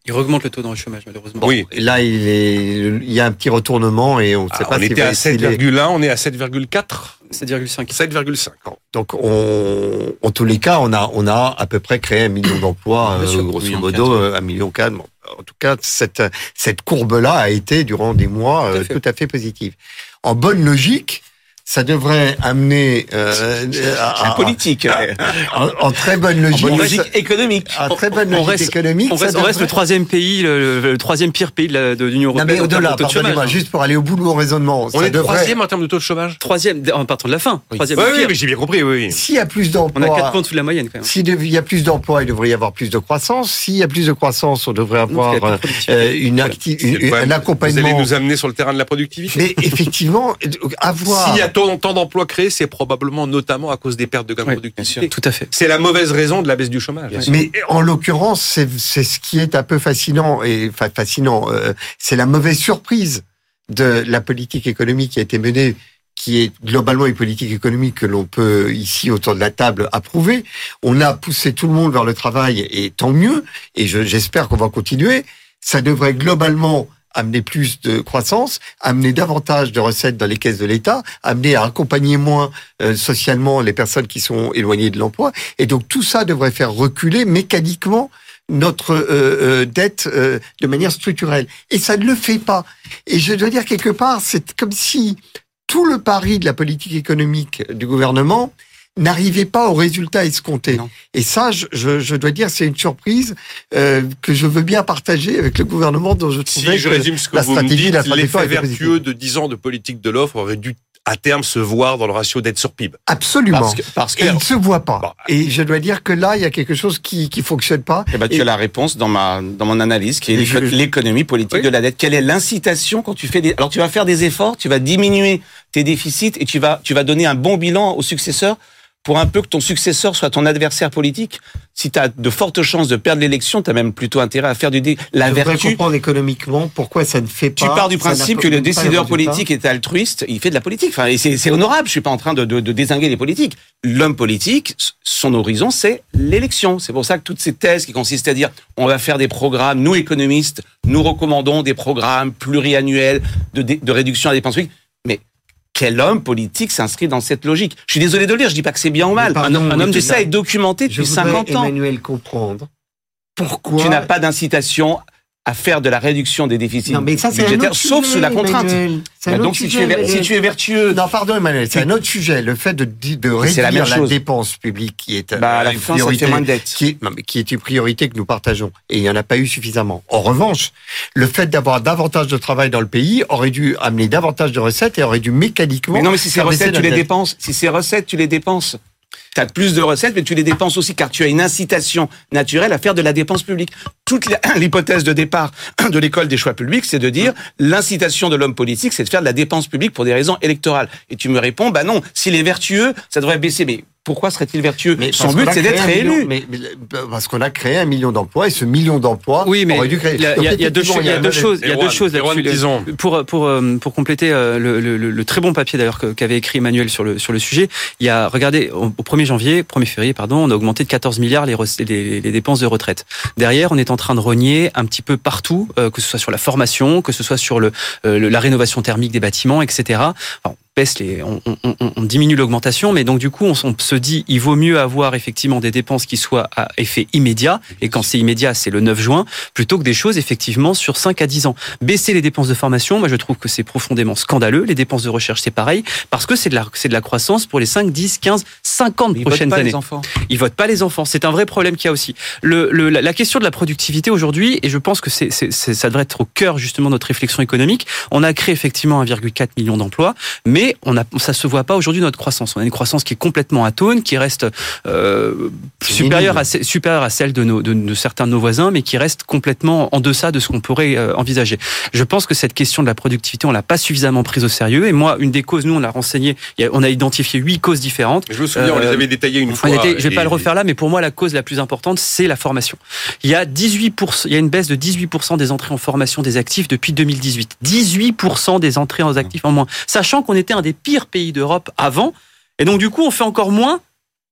B: Il augmente le taux de chômage, malheureusement.
D: Oui.
F: Là, il, est, il y a un petit retournement et on ne sait
D: Ah,
F: pas
D: on
F: si
D: était à sept virgule un, on est à sept virgule quatre.
B: sept virgule cinq.
D: sept virgule cinq.
F: Donc, on, en tous les cas, on a, on a à peu près créé un million d'emplois,
B: Bien sûr,
F: euh, grosso
B: un million
F: modo,
B: quatre.
F: euh, un million quatre. Bon, en tout cas, cette, cette courbe-là a été, durant des mois,
B: Tout à
F: euh,
B: fait.
F: tout à fait positive. En bonne logique, ça devrait amener euh, à,
E: La
F: à-
E: politique.
F: en, en très bonne
E: En
F: logique,
E: bonne logique économique.
F: en très bonne
B: On
F: logique
B: reste-
F: économique,
B: On reste,
F: ça
B: on reste le
F: devrait-
B: troisième pays, le, le- le troisième pire pays de, la, de l'Union
F: Non
B: européenne.
F: mais
B: en termes
F: au-delà,
B: de taux de
F: pardonnez-moi,
B: chômage.
F: juste pour aller au bout de mon raisonnement,
D: On
F: ça
D: est
F: devrait.
D: troisième en termes de taux de chômage.
B: Troisième, en partant de la fin. Troisième.
D: Oui,
B: pire.
D: oui, mais j'ai bien compris, oui. oui.
F: S'il y a plus
B: On a
F: d'emplois,
B: quatre points sous la moyenne quand même.
F: s'il dev- y a plus d'emplois, il devrait y avoir plus de croissance. S'il y a plus de croissance, on devrait
B: Donc,
F: avoir
B: il y a plus de
F: euh,
B: productivité.
F: euh, une
B: Voilà.
F: acti-
D: C'est le
F: une-
D: problème.
F: un
D: Vous allez
F: accompagnement.
D: nous amener sur le terrain de la productivité.
F: Mais effectivement, avoir.
D: S'il y a tant, tant d'emplois créés, c'est probablement notamment à cause des pertes de gains de
B: Oui,
D: productivité.
B: Tout à fait.
D: C'est la mauvaise raison de la baisse du chômage.
F: Mais en l'occurrence, c'est c'est ce qui est un peu fascinant et enfin fascinant. euh, c'est la mauvaise surprise de la politique économique qui a été menée, qui est globalement une politique économique que l'on peut ici autour de la table approuver. On a poussé tout le monde vers le travail et tant mieux. Et je- j'espère qu'on va continuer. Ça devrait globalement amener plus de croissance, amener davantage de recettes dans les caisses de l'État, amener à accompagner moins euh, socialement les personnes qui sont éloignées de l'emploi. Et donc tout ça devrait faire reculer mécaniquement notre euh, euh, dette euh, de manière structurelle. Et ça ne le fait pas. Et je dois dire quelque part, c'est comme si tout le pari de la politique économique du gouvernement n'arrivait pas au résultat escompté.
E: Non.
F: Et ça, je, je, je dois dire, c'est une surprise euh, que je veux bien partager avec le gouvernement, dont je trouvais
D: Si je
F: que
D: résume ce que
F: la
D: vous me
F: stratégie,
D: dites,
F: la trajectoire
D: l'effet
F: était positive.
D: vertueux de dix ans de politique de l'offre aurait dû à terme se voir dans le ratio dette sur P I B.
F: Absolument.
E: Parce que, parce que
F: Et il ne se voit pas.
D: Bon.
F: Et je dois dire que là, il y a quelque chose qui qui fonctionne pas.
E: eh ben, tu
F: Et-
E: as la réponse dans ma dans mon analyse, qui est
F: Et je-
E: l'éco- l'économie politique
D: Oui.
E: de la dette. Quelle est l'incitation quand tu fais des alors tu vas faire des efforts, tu vas diminuer tes déficits et tu vas tu vas donner un bon bilan au successeur pour un peu que ton successeur soit ton adversaire politique. Si tu as de fortes chances de perdre l'élection, tu as même plutôt intérêt à faire du dé... la
F: je voudrais
E: vertu.
F: comprendre économiquement pourquoi ça ne fait pas.
E: Tu pars du
F: ça n'a
E: principe
F: pas-
E: que le
F: pas
E: décideur
F: résultat.
E: politique est altruiste, il fait de la politique. Enfin, et c'est, c'est honorable. Je suis pas en train de, de, de dézinguer les politiques. L'homme politique, son horizon, c'est l'élection. C'est pour ça que toutes ces thèses qui consistent à dire on va faire des programmes, nous économistes, nous recommandons des programmes pluriannuels de, de, de réduction à la dépense publique. Mais quel homme politique s'inscrit dans cette logique? Je suis désolé de le dire, je dis pas que c'est bien ou mal.
F: Mais pardon,
E: un homme, un homme
F: mais
E: de
F: tu
E: ça
F: n'as-
E: est documenté
F: Je
E: depuis
F: voudrais,
E: cinquante ans.
F: Emmanuel, comprendre pourquoi.
E: Tu n'as pas d'incitation à faire de la réduction des déficits
F: Non, mais ça, c'est un
E: budgétaires,
F: autre
E: sauf
F: sujet,
E: sous la contrainte.
F: Emmanuel. C'est un
E: Bah
F: autre
E: donc, si tu,
F: sujet,
E: es, ver- si
F: Emmanuel.
E: tu es vertueux,
F: Non, pardon, Emmanuel, c'est un autre sujet. Le fait de, de
E: c'est la
F: réduire
E: même
F: la
E: chose.
F: dépense publique qui est,
E: bah, à la
F: une
E: fin, ça
F: priorité,
E: fait moins de dettes.
F: qui est, non, mais qui est une priorité que nous partageons. Et il n'y en a pas eu suffisamment. En revanche, le fait d'avoir davantage de travail dans le pays aurait dû amener davantage de recettes et aurait dû mécaniquement.
E: Mais non, mais si ces
F: faire baisser
E: recettes, tu
F: la
E: les
F: dette.
E: dépenses. Si ces recettes, tu les dépenses. Tu as plus de recettes, mais tu les dépenses aussi car tu as une incitation naturelle à faire de la dépense publique. Toute la- l'hypothèse de départ de l'école des choix publics, c'est de dire l'incitation de l'homme politique, c'est de faire de la dépense publique pour des raisons électorales. Et tu me réponds, bah non, s'il est vertueux, ça devrait baisser. Mais pourquoi serait-il vertueux?
F: Mais
E: Son
F: parce
E: but,
F: qu'on a
E: c'est
F: créé
E: d'être
F: un million-
E: réélu.
F: Mais, mais, parce qu'on a créé un million d'emplois et ce million d'emplois
B: Oui, mais
F: aurait dû créer.
B: il y a,
F: Donc,
B: il y a- il y a deux,
F: effectivement,
B: choses- il y a deux
F: un-
B: choses. Il y a deux
D: Erwan,
B: choses
D: Erwan
B: là-dessus.
D: Tison.
B: Pour pour euh, pour compléter euh, le, le, le, le très bon papier d'ailleurs que- qu'avait écrit Emmanuel sur le sur le sujet, il y a regardez au, au premier janvier, premier février pardon, on a augmenté de quatorze milliards les, rece- les, les dépenses de retraite. Derrière, on est en train de rogner un petit peu partout, euh, que ce soit sur la formation, que ce soit sur le, euh, le la rénovation thermique des bâtiments, et cetera. Enfin, baisse les, on, on, on, on diminue l'augmentation, mais donc du coup, on, on se dit, il vaut mieux avoir effectivement des dépenses qui soient à effet immédiat, et quand c'est immédiat, c'est le neuf juin, plutôt que des choses effectivement sur cinq à dix ans. Baisser les dépenses de formation, moi je trouve que c'est profondément scandaleux. Les dépenses de recherche, c'est pareil, parce que c'est de la, c'est de la croissance pour les cinq, dix, quinze, cinquante
E: Ils votent
B: prochaines
E: pas
B: années.
E: les enfants.
B: Ils votent pas les enfants. C'est un vrai problème qu'il y a aussi. Le, le, la question de la productivité aujourd'hui, et je pense que c'est, c'est, c'est, ça devrait être au cœur justement de notre réflexion économique. On a créé effectivement un virgule quatre million d'emplois, mais on a, ça se voit pas aujourd'hui notre croissance. On a une croissance qui est complètement atone, qui reste euh, supérieure à, supérieure à celle de, nos, de, de certains de nos voisins, mais qui reste complètement en deçà de ce qu'on pourrait euh, envisager. Je pense que cette question de la productivité, on l'a pas suffisamment prise au sérieux. Et moi, une des causes, nous, on l'a renseigné, il y a, on a identifié huit causes différentes.
D: Je me souviens, on les
B: Euh,
D: avait détaillées une
B: On
D: fois.
B: était- je vais
D: et-
B: pas le refaire là, mais pour moi, la cause la plus importante, c'est la formation. Il y a dix-huit pour cent, il y a une baisse de dix-huit pour cent des entrées en formation des actifs depuis deux mille dix-huit. dix-huit pour cent des entrées en actifs en moins. Sachant qu'on était un des pires pays d'Europe avant. Et donc, du coup, on fait encore moins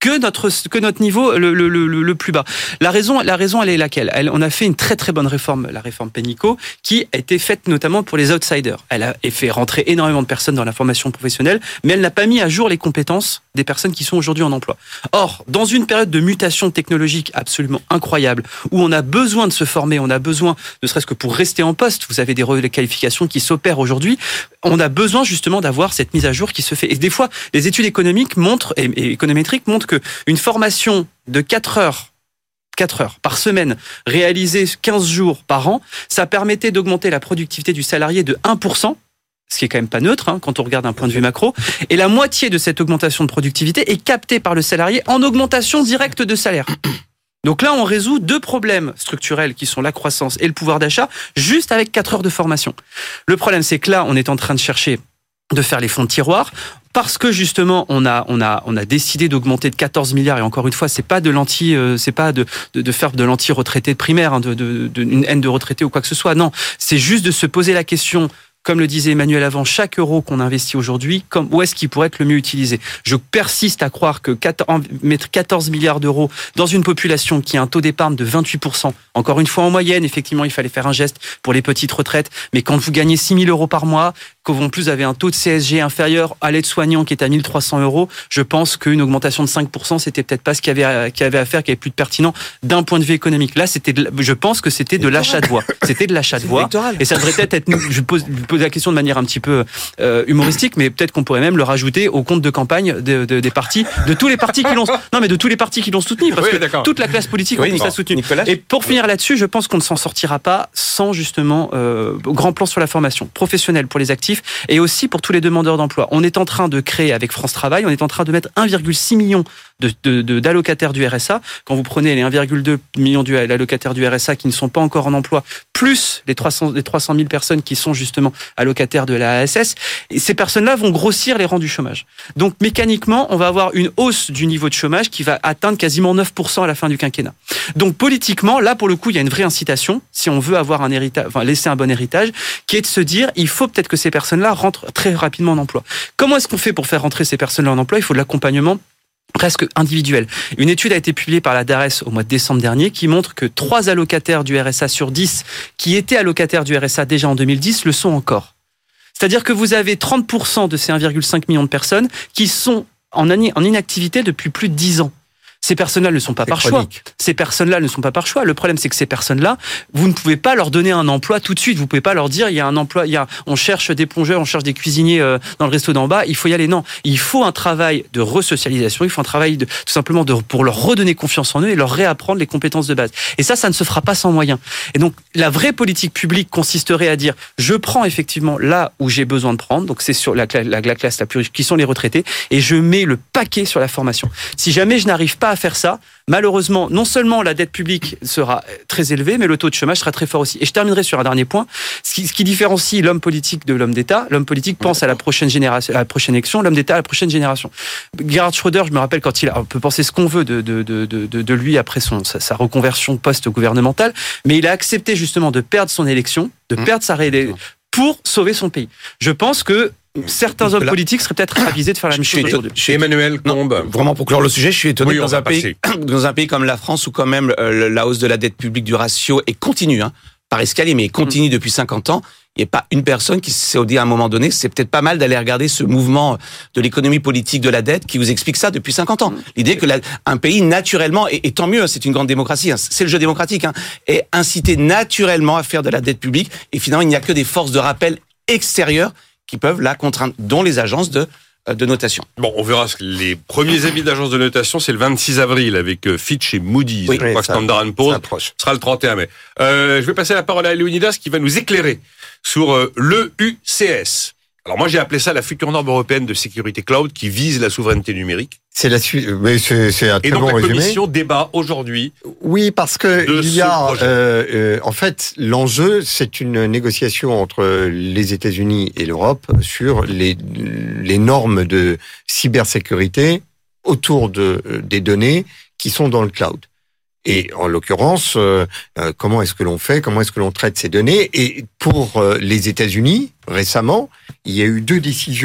B: que notre que notre niveau le, le, le, le plus bas. La raison, la raison, elle est laquelle ? Elle, on a fait une très très bonne réforme, la réforme Pénicaud, qui a été faite notamment pour les outsiders. Elle a fait rentrer énormément de personnes dans la formation professionnelle, mais elle n'a pas mis à jour les compétences des personnes qui sont aujourd'hui en emploi. Or, dans une période de mutation technologique absolument incroyable, où on a besoin de se former, on a besoin, ne serait-ce que pour rester en poste, vous avez des requalifications qui s'opèrent aujourd'hui, on a besoin justement d'avoir cette mise à jour qui se fait. Et des fois, les études économiques montrent, et, et économétriques montrent que une formation de quatre heures quatre heures par semaine, réalisée quinze jours par an, ça permettait d'augmenter la productivité du salarié de un pour cent, ce qui est quand même pas neutre hein, quand on regarde d'un point de vue macro, et la moitié de cette augmentation de productivité est captée par le salarié en augmentation directe de salaire. Donc là, on résout deux problèmes structurels qui sont la croissance et le pouvoir d'achat, juste avec quatre heures de formation. Le problème, c'est que là, on est en train de chercher de faire les fonds de tiroir, parce que justement on a on a on a décidé d'augmenter de quatorze milliards, et encore une fois c'est pas de l'anti euh, c'est pas de, de de faire de l'anti retraité primaire hein, de, de de une haine de retraités ou quoi que ce soit, non, c'est juste de se poser la question, comme le disait Emmanuel avant, chaque euro qu'on investit aujourd'hui, comme, où est-ce qu'il pourrait être le mieux utilisé ? Je persiste à croire que mettre quatorze milliards d'euros dans une population qui a un taux d'épargne de vingt-huit pour cent, encore une fois en moyenne, effectivement, il fallait faire un geste pour les petites retraites, mais quand vous gagnez six mille euros par mois, qu'en plus vous avez un taux de C S G inférieur à l'aide-soignant qui est à mille trois cents euros, je pense qu'une augmentation de cinq pour cent, c'était peut-être pas ce qu'il y avait à, qu'il y avait à faire, qui avait plus de pertinent d'un point de vue économique. Là, c'était, de, je pense que c'était de l'achat de voix. C'était de l'achat de voix. Et ça devrait peut-être être, je pose, je pose la question de manière un petit peu euh, humoristique, mais peut-être qu'on pourrait même le rajouter au compte de campagne de, de, des partis, de tous les partis qui l'ont, non mais de tous les partis qui l'ont soutenu, parce oui, que d'accord. toute la classe politique oui, a soutenu. Nicolas. Et pour finir là-dessus, je pense qu'on ne s'en sortira pas sans justement euh, grand plan sur la formation professionnelle pour les actifs et aussi pour tous les demandeurs d'emploi. On est en train de créer avec France Travail, on est en train de mettre un virgule six million de, de, de, d'allocataires du R S A. Quand vous prenez les un virgule deux million d'allocataires du R S A qui ne sont pas encore en emploi, plus les trois cents, les trois cent mille personnes qui sont justement allocataires de la A S S, et ces personnes-là vont grossir les rangs du chômage. Donc mécaniquement, on va avoir une hausse du niveau de chômage qui va atteindre quasiment neuf pour cent à la fin du quinquennat. Donc politiquement, là pour le coup, il y a une vraie incitation, si on veut avoir un héritage, enfin laisser un bon héritage, qui est de se dire, il faut peut-être que ces personnes-là rentrent très rapidement en emploi. Comment est-ce qu'on fait pour faire rentrer ces personnes-là en emploi ? Il faut de l'accompagnement presque individuel. Une étude a été publiée par la D A R E S au mois de décembre dernier qui montre que trois allocataires du R S A sur dix qui étaient allocataires du R S A déjà en deux mille dix le sont encore. C'est-à-dire que vous avez trente pour cent de ces un virgule cinq million de personnes qui sont en inactivité depuis plus de dix ans. Ces personnes-là ne sont pas par choix. Ces personnes-là ne sont pas par choix. Le problème, c'est que ces personnes-là, vous ne pouvez pas leur donner un emploi tout de suite. Vous pouvez pas leur dire, il y a un emploi, il y a, on cherche des plongeurs, on cherche des cuisiniers dans le resto d'en bas, il faut y aller. Non. Il faut un travail de resocialisation, il faut un travail de, tout simplement de, pour leur redonner confiance en eux et leur réapprendre les compétences de base. Et ça, ça ne se fera pas sans moyens. Et donc, la vraie politique publique consisterait à dire, je prends effectivement là où j'ai besoin de prendre, donc c'est sur la, la, la classe la plus riche, qui sont les retraités, et je mets le paquet sur la formation. Si jamais je n'arrive pas à faire ça, malheureusement, non seulement la dette publique sera très élevée, mais le taux de chômage sera très fort aussi. Et je terminerai sur un dernier point. Ce qui, ce qui différencie l'homme politique de l'homme d'État, l'homme politique pense à la prochaine génération, à la prochaine élection, l'homme d'État à la prochaine génération. Gerhard Schröder, je me rappelle quand il a, on peut penser ce qu'on veut de, de, de, de, de lui après son, sa, sa reconversion post-gouvernementale, mais il a accepté justement de perdre son élection, de perdre sa réélection pour sauver son pays. Je pense que certains hommes politiques seraient peut-être avisés de faire la même chose aujourd'hui.
D: Emmanuel Combe.
E: Non, vraiment, pour clore le sujet, je suis étonné
D: oui,
E: que dans un, pays, dans un pays comme la France, où quand même euh, la hausse de la dette publique du ratio est continue, hein, par escalier, mais continue mmh. depuis cinquante ans, il n'y a pas une personne qui s'est dit à un moment donné, c'est peut-être pas mal d'aller regarder ce mouvement de l'économie politique de la dette qui vous explique ça depuis cinquante ans. Mmh. L'idée que la, un pays, naturellement, et, et tant mieux, c'est une grande démocratie, hein, c'est le jeu démocratique, hein, est incité naturellement à faire de la dette publique, et finalement, il n'y a que des forces de rappel extérieures qui peuvent la contraindre, dont les agences de, de notation.
D: Bon, on verra les premiers avis d'agences de notation, c'est le vingt-six avril avec Fitch et Moody's.
E: Oui,
D: je crois que Standard and Poor's sera le trente et un mai. Euh, je vais passer la parole à Léonidas qui va nous éclairer sur euh, l'E U C S. Alors moi j'ai appelé ça la future norme européenne de sécurité cloud qui vise la souveraineté numérique.
F: C'est la suite, mais c'est, c'est un très bon résumé. Et donc la Commission débat aujourd'hui. Oui, parce que il y a, euh, euh, en fait, l'enjeu, c'est une négociation entre les États-Unis et l'Europe sur les les normes de cybersécurité autour de des données qui sont dans le cloud. Et en l'occurrence, euh, euh, comment est-ce que l'on fait, comment est-ce que l'on traite ces données ? Et pour euh, les États-Unis, récemment, il y a eu deux décisions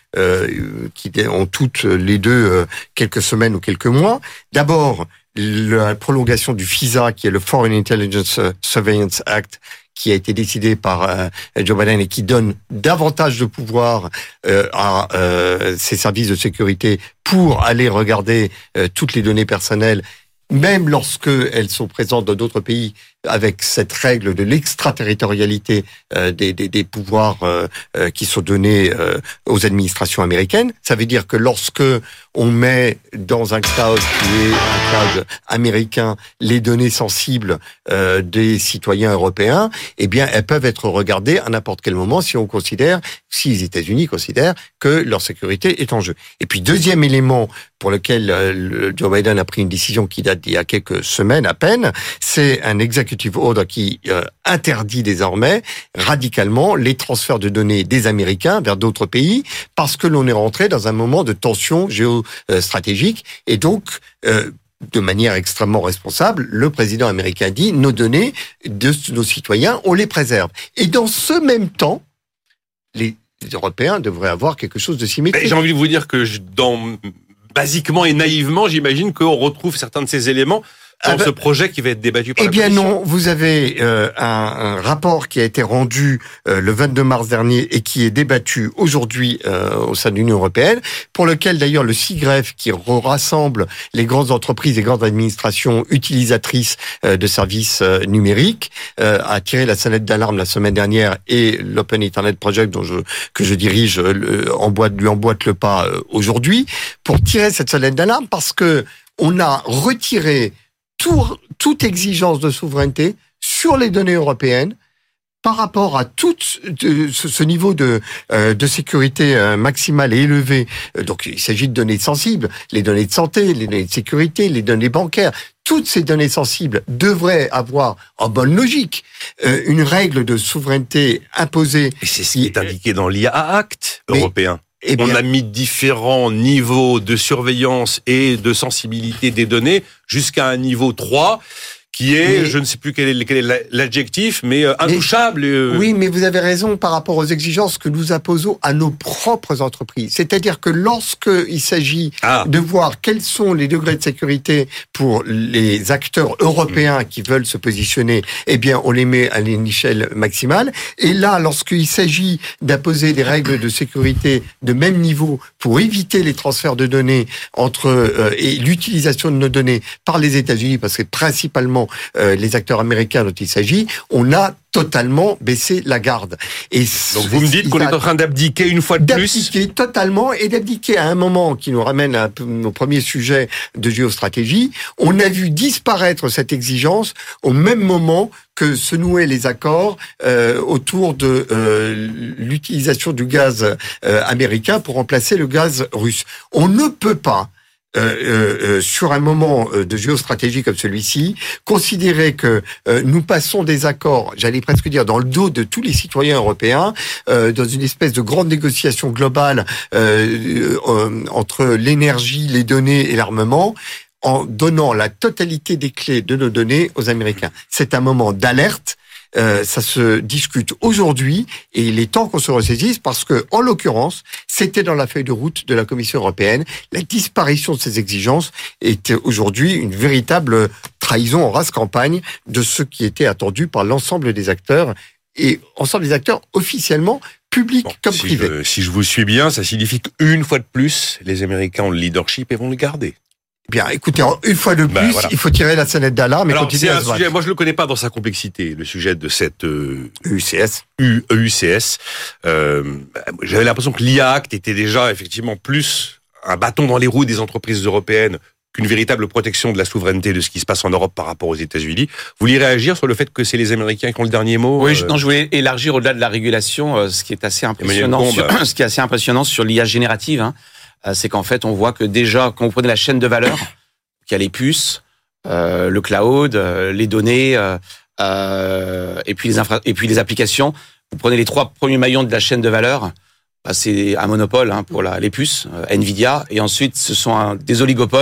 F: euh, qui ont toutes les deux euh, quelques semaines ou quelques mois. D'abord, la prolongation du FISA, qui est le Foreign Intelligence Surveillance Act, qui a été décidé par euh, Joe Biden et qui donne davantage de pouvoir euh, à euh, ses services de sécurité pour aller regarder euh, toutes les données personnelles, même lorsque elles sont présentes dans d'autres pays, avec cette règle de l'extraterritorialité euh, des, des, des pouvoirs euh, euh, qui sont donnés euh, aux administrations américaines. Ça veut dire que lorsque on met dans un cloud qui est un cloud américain les données sensibles euh, des citoyens européens, eh bien, elles peuvent être regardées à n'importe quel moment si on considère, si les États-Unis considèrent que leur sécurité est en jeu. Et puis, deuxième élément pour lequel euh, Joe Biden a pris une décision qui date d'il y a quelques semaines à peine, c'est un executive order qui euh, interdit désormais radicalement les transferts de données des Américains vers d'autres pays parce que l'on est rentré dans un moment de tension géostratégique et donc euh, de manière extrêmement responsable, le président américain dit nos données de nos citoyens, on les préserve. Et dans ce même temps, les Européens devraient avoir quelque chose de symétrique.
D: J'ai envie de vous dire que je, dans, basiquement et naïvement, j'imagine qu'on retrouve certains de ces éléments dans ah ben, ce projet qui va être débattu par
F: eh
D: la
F: bien
D: Commission.
F: non, vous avez euh, un, un rapport qui a été rendu euh, le vingt-deux mars dernier et qui est débattu aujourd'hui euh, au sein de l'Union européenne, pour lequel d'ailleurs le SIGREF, qui rassemble les grandes entreprises et grandes administrations utilisatrices euh, de services euh, numériques, euh, a tiré la sonnette d'alarme la semaine dernière, et l'Open Internet Project, dont je, que je dirige, euh, emboîte, lui emboîte le pas euh, aujourd'hui, pour tirer cette sonnette d'alarme parce que on a retiré Tout, toute exigence de souveraineté sur les données européennes par rapport à tout de, ce, ce niveau de, euh, de sécurité euh, maximale et élevé. Euh, donc il s'agit de données sensibles, les données de santé, les données de sécurité, les données bancaires. Toutes ces données sensibles devraient avoir, en bonne logique, euh, une règle de souveraineté imposée.
D: Et c'est ce qui est indiqué dans l'I A Act européen.
F: Eh bien,
D: on a mis différents niveaux de surveillance et de sensibilité des données jusqu'à un niveau trois qui est, mais, je ne sais plus quel est, quel est l'adjectif, mais euh, intouchable.
F: Mais,
D: euh...
F: Oui, mais vous avez raison par rapport aux exigences que nous imposons à nos propres entreprises. C'est-à-dire que lorsque il s'agit ah. de voir quels sont les degrés de sécurité pour les acteurs européens mmh. qui veulent se positionner, eh bien, on les met à une échelle maximale. Et là, lorsqu'il s'agit d'imposer des règles de sécurité de même niveau pour éviter les transferts de données entre euh, et l'utilisation de nos données par les États-Unis, parce que principalement Euh, les acteurs américains dont il s'agit, on a totalement baissé la garde. Et
D: donc vous me dites qu'on est en train d'abdiquer une fois de plus.
F: D'abdiquer totalement et d'abdiquer à un moment qui nous ramène à nos premiers sujets de géostratégie. On a vu disparaître cette exigence au même moment que se nouaient les accords euh, autour de euh, l'utilisation du gaz euh, américain pour remplacer le gaz russe. On ne peut pas Euh, euh, sur un moment de géostratégie comme celui-ci, considérer que euh, nous passons des accords, j'allais presque dire dans le dos de tous les citoyens européens, euh, dans une espèce de grande négociation globale euh, euh, entre l'énergie, les données et l'armement, en donnant la totalité des clés de nos données aux Américains. C'est un moment d'alerte. Euh, ça se discute aujourd'hui et il est temps qu'on se ressaisisse parce que, en l'occurrence, c'était dans la feuille de route de la Commission européenne. La disparition de ces exigences est aujourd'hui une véritable trahison en race campagne de ce qui était attendu par l'ensemble des acteurs et ensemble des acteurs officiellement publics bon, comme
D: si
F: privés.
D: Je, si je vous suis bien, ça signifie qu'une fois de plus, les Américains ont le leadership et vont le garder.
F: Bien, écoutez, une fois de plus, ben, voilà. il faut tirer la sonnette d'alarme et
D: Alors,
F: continuer à se
D: sujet, moi, je le connais pas dans sa complexité, le sujet de cette euh,
F: E U C S.
D: E U C S. Euh, j'avais l'impression que l'I A Act était déjà effectivement plus un bâton dans les roues des entreprises européennes qu'une véritable protection de la souveraineté de ce qui se passe en Europe par rapport aux États-Unis. Vous voulez réagir sur le fait que c'est les Américains qui ont le dernier mot?
E: Oui, je, non, je voulais élargir au-delà de la régulation, euh, ce qui est assez impressionnant, sur, ce qui est assez impressionnant sur l'I A générative. Hein. C'est qu'en fait, on voit que déjà, quand vous prenez la chaîne de valeur, il y a les puces, euh, le cloud, euh, les données, euh, euh, et puis les infra- et puis les applications. Vous prenez les trois premiers maillons de la chaîne de valeur, bah, c'est un monopole hein, pour la, les puces, euh, Nvidia, et ensuite ce sont un, des oligopoles,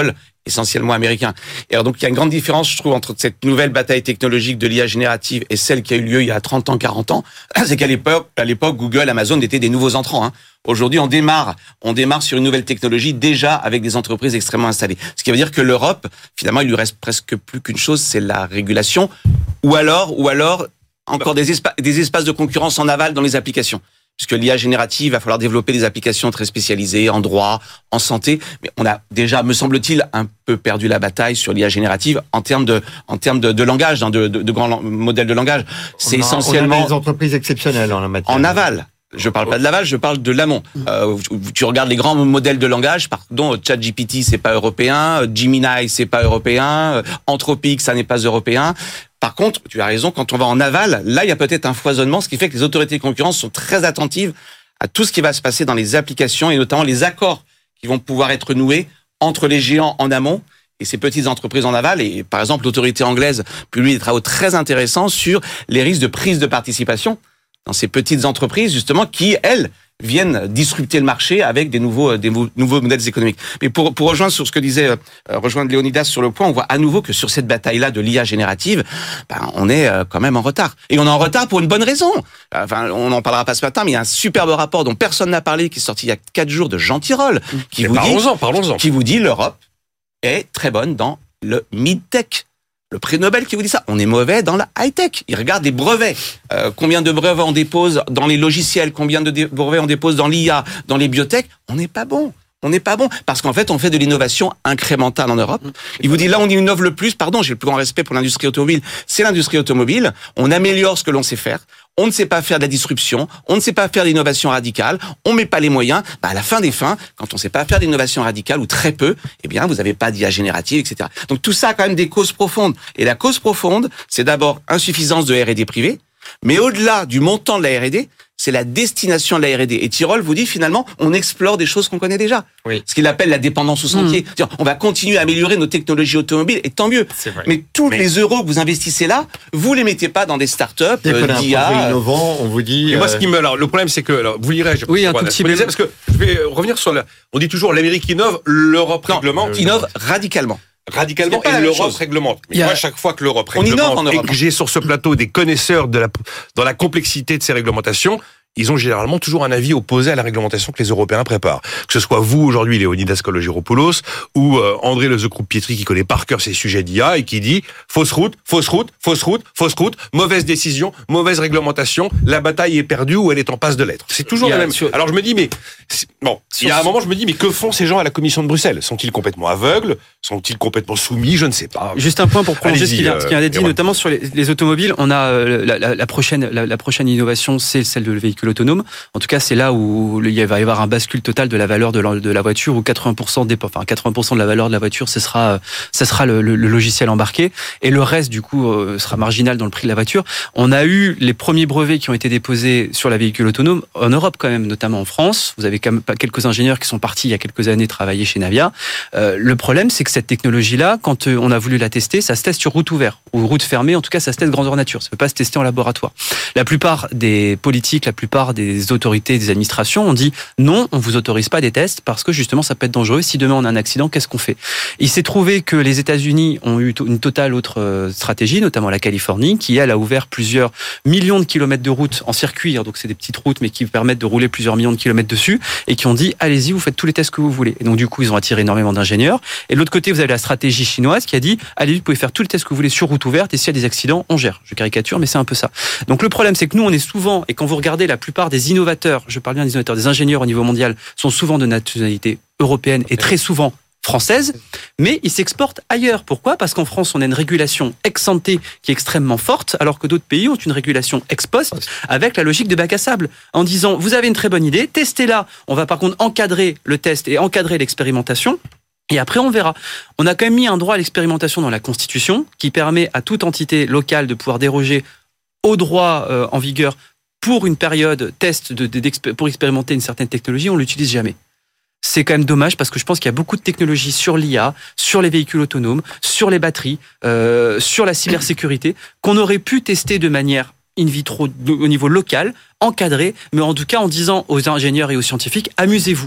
E: essentiellement américains. Et alors donc il y a une grande différence, je trouve, entre cette nouvelle bataille technologique de l'I A générative et celle qui a eu lieu il y a trente ans, quarante ans. C'est qu'à l'époque, à l'époque, Google, Amazon étaient des nouveaux entrants. Hein. Aujourd'hui, on démarre, on démarre sur une nouvelle technologie déjà avec des entreprises extrêmement installées. Ce qui veut dire que l'Europe, finalement, il lui reste presque plus qu'une chose, c'est la régulation, ou alors, ou alors encore des, espa- des espaces de concurrence en aval dans les applications. Puisque l'I A générative, il va falloir développer des applications très spécialisées en droit, en santé. Mais on a déjà, me semble-t-il, un peu perdu la bataille sur l'I A générative en termes de, en termes de, de langage, hein, de, de, de grands modèles de langage. C'est
F: on a,
E: essentiellement
F: on a des entreprises exceptionnelles en la matière.
E: En aval. Je parle pas de l'aval, je parle de l'amont. Euh, tu regardes les grands modèles de langage, pardon, ChatGPT c'est pas européen, Gemini c'est pas européen, Anthropic ça n'est pas européen. Par contre, tu as raison, quand on va en aval, là il y a peut-être un foisonnement, ce qui fait que les autorités de concurrence sont très attentives à tout ce qui va se passer dans les applications et notamment les accords qui vont pouvoir être noués entre les géants en amont et ces petites entreprises en aval. Et par exemple, l'autorité anglaise publie des travaux très intéressants sur les risques de prise de participation dans ces petites entreprises, justement, qui, elles, viennent disrupter le marché avec des nouveaux, des nouveaux modèles économiques. Mais pour, pour rejoindre sur ce que disait, euh, rejoindre Léonidas sur le point, on voit à nouveau que sur cette bataille-là de l'I A générative, ben, on est euh, quand même en retard. Et on est en retard pour une bonne raison. Enfin, on n'en parlera pas ce matin, mais il y a un superbe rapport dont personne n'a parlé, qui est sorti il y a quatre jours de Jean Tirole, qui
D: mais
E: vous
D: parlons-en,
E: dit,
D: parlons-en.
E: qui vous dit l'Europe est très bonne dans le mid-tech. Le prix Nobel qui vous dit ça. On est mauvais dans la high-tech. Il regarde les brevets. Euh, combien de brevets on dépose dans les logiciels, combien de dé- brevets on dépose dans l'I A, dans les biotech. On n'est pas bon. On n'est pas bon. Parce qu'en fait, on fait de l'innovation incrémentale en Europe. Il vous dit là, on innove le plus. Pardon, j'ai le plus grand respect pour l'industrie automobile. C'est l'industrie automobile. On améliore ce que l'on sait faire. On ne sait pas faire de la disruption, on ne sait pas faire d'innovation radicale, on met pas les moyens. Bah à la fin des fins, quand on ne sait pas faire d'innovation radicale ou très peu, eh bien vous n'avez pas d'I A générative, et cetera. Donc tout ça a quand même des causes profondes. Et la cause profonde, c'est d'abord insuffisance de R et D privée, mais au-delà du montant de la R et D, c'est la destination de la R et D. Et Tirole vous dit finalement, on explore des choses qu'on connaît déjà. Oui. Ce qu'il appelle la dépendance au sentier. Mmh. C'est-à-dire, on va continuer à améliorer nos technologies automobiles, et tant mieux. C'est vrai. Mais tous mais... les euros que vous investissez là, vous les mettez pas dans des startups euh, d'I A.
F: Un innovant, on vous dit.
D: Et moi, ce qui me, alors, le problème, c'est que, alors, vous lirez.
B: Oui, un tout petit peu.
D: Parce que je vais revenir sur la. On dit toujours l'Amérique innove, l'Europe réglemente.
E: Innove radicalement.
D: Radicalement, et l'Europe réglemente. Mais a... moi, chaque fois que l'Europe
E: réglemente,
D: et que j'ai sur ce plateau des connaisseurs de la, dans la complexité de ces réglementations, ils ont généralement toujours un avis opposé à la réglementation que les Européens préparent. Que ce soit vous, aujourd'hui, Léonidas Kalogiropoulos, ou euh, André Lezecroupe-Pietri, qui connaît par cœur ces sujets d'I A, et qui dit fausse route, fausse route, fausse route, fausse route, mauvaise décision, mauvaise réglementation, la bataille est perdue ou elle est en passe de l'être. C'est toujours la même chose. Alors je me dis, mais bon, il y a un moment, je me dis, mais que font ces gens à la Commission de Bruxelles? Sont-ils complètement aveugles? Sont-ils complètement soumis? Je ne sais pas.
B: Juste un point pour prolonger ce qui vient, ce qui vient d'être dit, notamment sur les, les automobiles. On a euh, la, la, la prochaine, la, la prochaine innovation, c'est celle de le véhicule autonome. En tout cas, c'est là où il va y avoir un bascule total de la valeur de la, de la voiture, où quatre-vingts pour cent des, enfin quatre-vingts pour cent de la valeur de la voiture, ce sera, ce sera le, le, le logiciel embarqué, et le reste du coup sera marginal dans le prix de la voiture. On a eu les premiers brevets qui ont été déposés sur la véhicule autonome en Europe quand même, notamment en France. Vous avez quand même quelques ingénieurs qui sont partis il y a quelques années travailler chez Navia. Euh, le problème, c'est que cette technologie-là, quand on a voulu la tester, ça se teste sur route ouverte ou route fermée. En tout cas, ça se teste grandeur nature. Ça ne peut pas se tester en laboratoire. La plupart des politiques, la plupart des autorités, des administrations ont dit non, on vous autorise pas des tests parce que justement ça peut être dangereux. Si demain on a un accident, qu'est-ce qu'on fait? Il s'est trouvé que les États-Unis ont eu une totale autre stratégie, notamment la Californie, qui elle a ouvert plusieurs millions de kilomètres de routes en circuit. Donc c'est des petites routes mais qui permettent de rouler plusieurs millions de kilomètres dessus, et qui ont dit allez-y, vous faites tous les tests que vous voulez. Et donc du coup ils ont attiré énormément d'ingénieurs. Et de l'autre côté vous avez la stratégie chinoise qui a dit allez, vous pouvez faire tous les tests que vous voulez sur route ouverte, et s'il y a des accidents, on gère. Je caricature, mais c'est un peu ça. Donc le problème, c'est que nous on est souvent, et quand vous regardez la plupart des innovateurs, je parle bien des innovateurs, des ingénieurs au niveau mondial, sont souvent de nationalité européenne et très souvent française, mais ils s'exportent ailleurs. Pourquoi? Parce qu'en France, on a une régulation ex ante qui est extrêmement forte, alors que d'autres pays ont une régulation ex post avec la logique de bac à sable, en disant vous avez une très bonne idée, testez-la. On va par contre encadrer le test et encadrer l'expérimentation. Et après, on verra. On a quand même mis un droit à l'expérimentation dans la Constitution qui permet à toute entité locale de pouvoir déroger au droit euh, en vigueur pour une période test de, de, pour expérimenter une certaine technologie. On l'utilise jamais. C'est quand même dommage parce que je pense qu'il y a beaucoup de technologies sur l'I A, sur les véhicules autonomes, sur les batteries, euh, sur la cybersécurité qu'on aurait pu tester de manière in vitro au niveau local, encadré, mais en tout cas en disant aux ingénieurs et aux scientifiques, amusez-vous.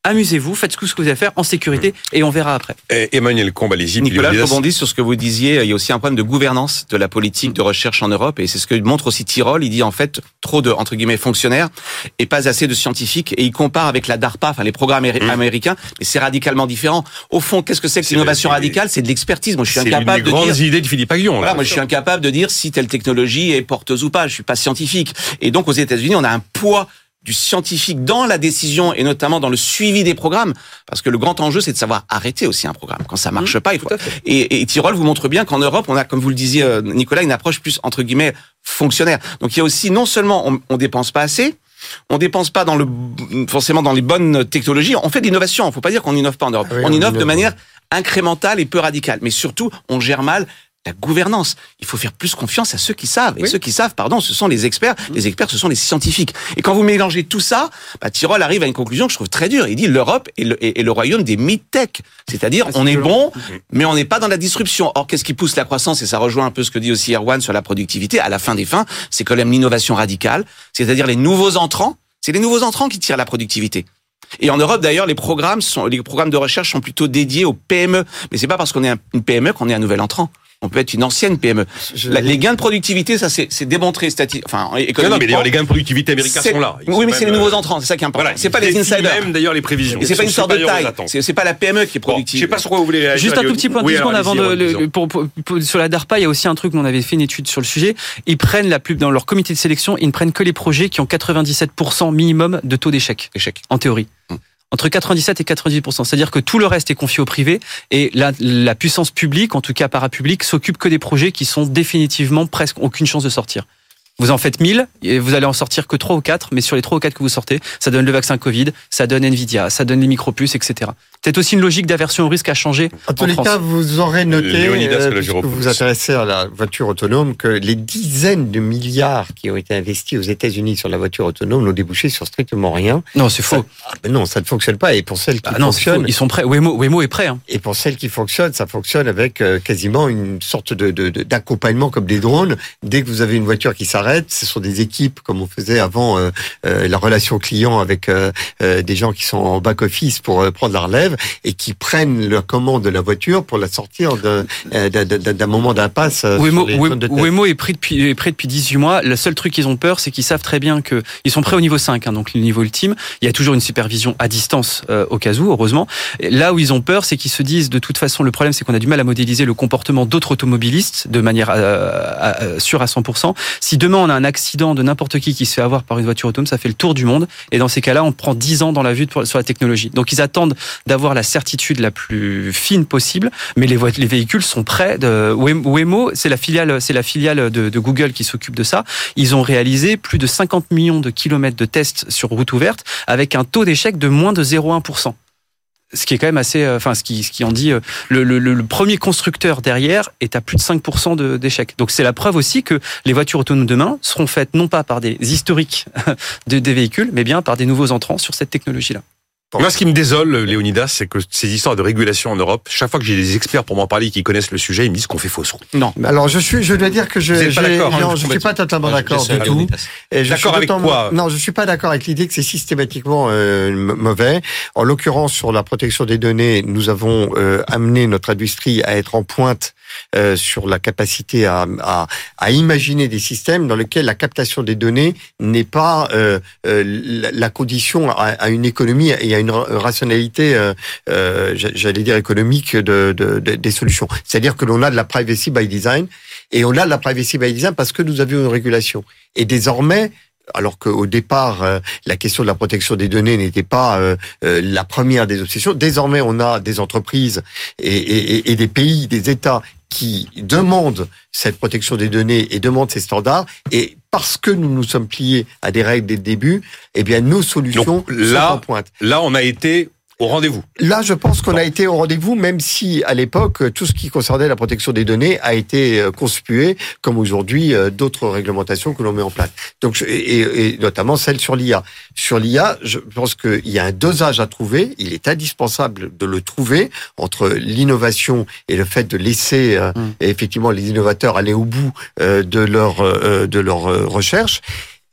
B: amusez-vous, faites ce que vous avez à faire en sécurité et on verra après.
D: Et Emmanuel Combe, allez-y.
E: Nicolas, je rebondis sur ce que vous disiez. Il y a aussi un problème de gouvernance de la politique de recherche en Europe et c'est ce que montre aussi Tirole. Il dit en fait trop de, entre guillemets, fonctionnaires et pas assez de scientifiques et il compare avec la DARPA, enfin les programmes mmh. américains, mais c'est radicalement différent. Au fond, qu'est-ce que c'est que l'innovation radicale? C'est de l'expertise. Moi, je suis incapable de dire...
D: C'est une des grandes idées de Philippe Aghion.
E: Voilà, moi, je suis incapable de dire si telle technologie est porteuse ou pas. Je suis pas scientifique. Et donc, aux États-Unis, on a un poids du scientifique dans la décision et notamment dans le suivi des programmes, parce que le grand enjeu c'est de savoir arrêter aussi un programme quand ça marche mmh, pas. Il faut... Et, et Tirole vous montre bien qu'en Europe on a, comme vous le disiez Nicolas, une approche plus entre guillemets fonctionnaire. Donc il y a aussi non seulement on, on dépense pas assez, on dépense pas dans le forcément dans les bonnes technologies. On fait de l'innovation. Il faut pas dire qu'on n'innove pas en Europe. Oui, on, on innove de manière incrémentale et peu radicale, mais surtout on gère mal la gouvernance. Il faut faire plus confiance à ceux qui savent. Et oui. ceux qui savent, pardon, ce sont les experts. Mmh. Les experts, ce sont les scientifiques. Et quand vous mélangez tout ça, bah, Tirole arrive à une conclusion que je trouve très dure. Il dit l'Europe est le, est, est le royaume des mid-tech. C'est-à-dire, ah, on est bon, mais on n'est pas dans la disruption. Or, qu'est-ce qui pousse la croissance? Et ça rejoint un peu ce que dit aussi Erwan sur la productivité. À la fin des fins, c'est quand même l'innovation radicale. C'est-à-dire les nouveaux entrants. C'est les nouveaux entrants qui tirent la productivité. Et en Europe, d'ailleurs, les programmes sont, les programmes de recherche sont plutôt dédiés aux P M E. Mais c'est pas parce qu'on est une P M E qu'on est un nouvel entrant. On peut être une ancienne P M E. Je... La, les gains de productivité, ça c'est, c'est démontré statistiquement. Enfin, économiquement.
D: Non, non, mais les gains de productivité américains sont là.
E: Ils oui, sont mais c'est les nouveaux entrants, c'est ça qui est important. Voilà, c'est pas les insiders.
D: Même d'ailleurs les prévisions.
E: Et c'est pas une sorte de taille. C'est, c'est pas la P M E qui est productive.
D: Bon, je sais pas sur quoi vous voulez.
B: Juste un tout petit point de oui, secondes avant de le, pour, pour, pour, sur la DARPA, il y a aussi un truc. On avait fait une étude sur le sujet. Ils prennent la plus dans leur comité de sélection, ils ne prennent que les projets qui ont quatre-vingt-dix-sept pour cent minimum de taux d'échec.
E: Échec.
B: En théorie. Hum. Entre quatre-vingt-dix-sept et quatre-vingt-dix pour cent. C'est-à-dire que tout le reste est confié au privé et la, la puissance publique, en tout cas parapublique, s'occupe que des projets qui sont définitivement presque aucune chance de sortir. Vous en faites mille, et vous allez en sortir que trois ou quatre, mais sur les trois ou quatre que vous sortez, ça donne le vaccin Covid, ça donne Nvidia, ça donne les micropuces, et cetera. C'est aussi une logique d'aversion au risque à changer.
F: En tous les cas, vous aurez noté, euh, puisque vous vous intéressez à la voiture autonome, que les dizaines de milliards qui ont été investis aux États-Unis sur la voiture autonome n'ont débouché sur strictement rien.
B: Non, c'est faux.
F: Ça, ah ben non, ça ne fonctionne pas. Et pour celles qui ah non, fonctionnent,
B: ils sont prêts. Waymo, Waymo est prêt. Hein.
F: Et pour celles qui fonctionnent, ça fonctionne avec euh, quasiment une sorte de, de, de d'accompagnement comme des drones. Dès que vous avez une voiture qui s'arrête, ce sont des équipes comme on faisait avant euh, euh, la relation client avec euh, euh, des gens qui sont en back office pour euh, prendre la relève et qui prennent la commande de la voiture pour la sortir de, euh, d'un, d'un, d'un moment d'impasse.
B: Waymo, Waymo est prêt depuis est prêt depuis dix-huit mois. Le seul truc qu'ils ont peur, c'est qu'ils savent très bien que ils sont prêts au niveau cinq, hein, donc le niveau ultime. Il y a toujours une supervision à distance euh, au cas où, heureusement. Et là où ils ont peur, c'est qu'ils se disent de toute façon, le problème, c'est qu'on a du mal à modéliser le comportement d'autres automobilistes de manière euh, à, sûre à cent pour cent. Si demain on a un accident de n'importe qui qui se fait avoir par une voiture autonome, ça fait le tour du monde. Et dans ces cas-là, on prend dix ans dans la vue de, sur la technologie. Donc ils attendent d'avoir la certitude la plus fine possible, mais les, les véhicules sont prêts. De, Waymo, c'est la filiale, c'est la filiale de, de Google qui s'occupe de ça. Ils ont réalisé plus de cinquante millions de kilomètres de tests sur route ouverte avec un taux d'échec de moins de zéro virgule un pour cent. Ce qui est quand même assez, enfin, ce qui, ce qui en dit, le, le, le premier constructeur derrière est à plus de cinq pour cent de, d'échecs. Donc c'est la preuve aussi que les voitures autonomes demain seront faites non pas par des historiques de, des véhicules, mais bien par des nouveaux entrants sur cette technologie-là.
D: Moi, ce qui me désole, Léonidas, c'est que ces histoires de régulation en Europe, chaque fois que j'ai des experts pour m'en parler qui connaissent le sujet, ils me disent qu'on fait fausse route.
F: Non. Alors, je suis, je dois dire que je,
D: j'ai, pas d'accord,
F: non,
D: hein,
F: je suis pas totalement
D: moi,
F: d'accord du tout.
D: Et je d'accord avec quoi?
F: Non, je suis pas d'accord avec l'idée que c'est systématiquement euh, mauvais. En l'occurrence, sur la protection des données, nous avons euh, amené notre industrie à être en pointe euh, sur la capacité à, à, à imaginer des systèmes dans lesquels la captation des données n'est pas euh, euh, la, la condition à, à une économie et à une rationalité, euh, euh, j'allais dire économique de, de, de, des solutions. C'est-à-dire que l'on a de la privacy by design et on a de la privacy by design parce que nous avions une régulation. Et désormais, alors qu'au départ, euh, la question de la protection des données n'était pas euh, euh, la première des obsessions. Désormais, on a des entreprises et, et, et des pays, des États qui demandent cette protection des données et demandent ces standards. Et parce que nous nous sommes pliés à des règles dès le début, eh bien, nos solutions
D: Donc, là,
F: sont en pointe.
D: Là, on a été au rendez-vous.
F: Là, je pense qu'on a été au rendez-vous, même si, à l'époque, tout ce qui concernait la protection des données a été conspué, comme aujourd'hui, d'autres réglementations que l'on met en place. Donc, et, et notamment celle sur l'I A. Sur l'I A, je pense qu'il y a un dosage à trouver. Il est indispensable de le trouver entre l'innovation et le fait de laisser, euh, mmh. effectivement, les innovateurs aller au bout euh, de leur, euh, de leur recherche.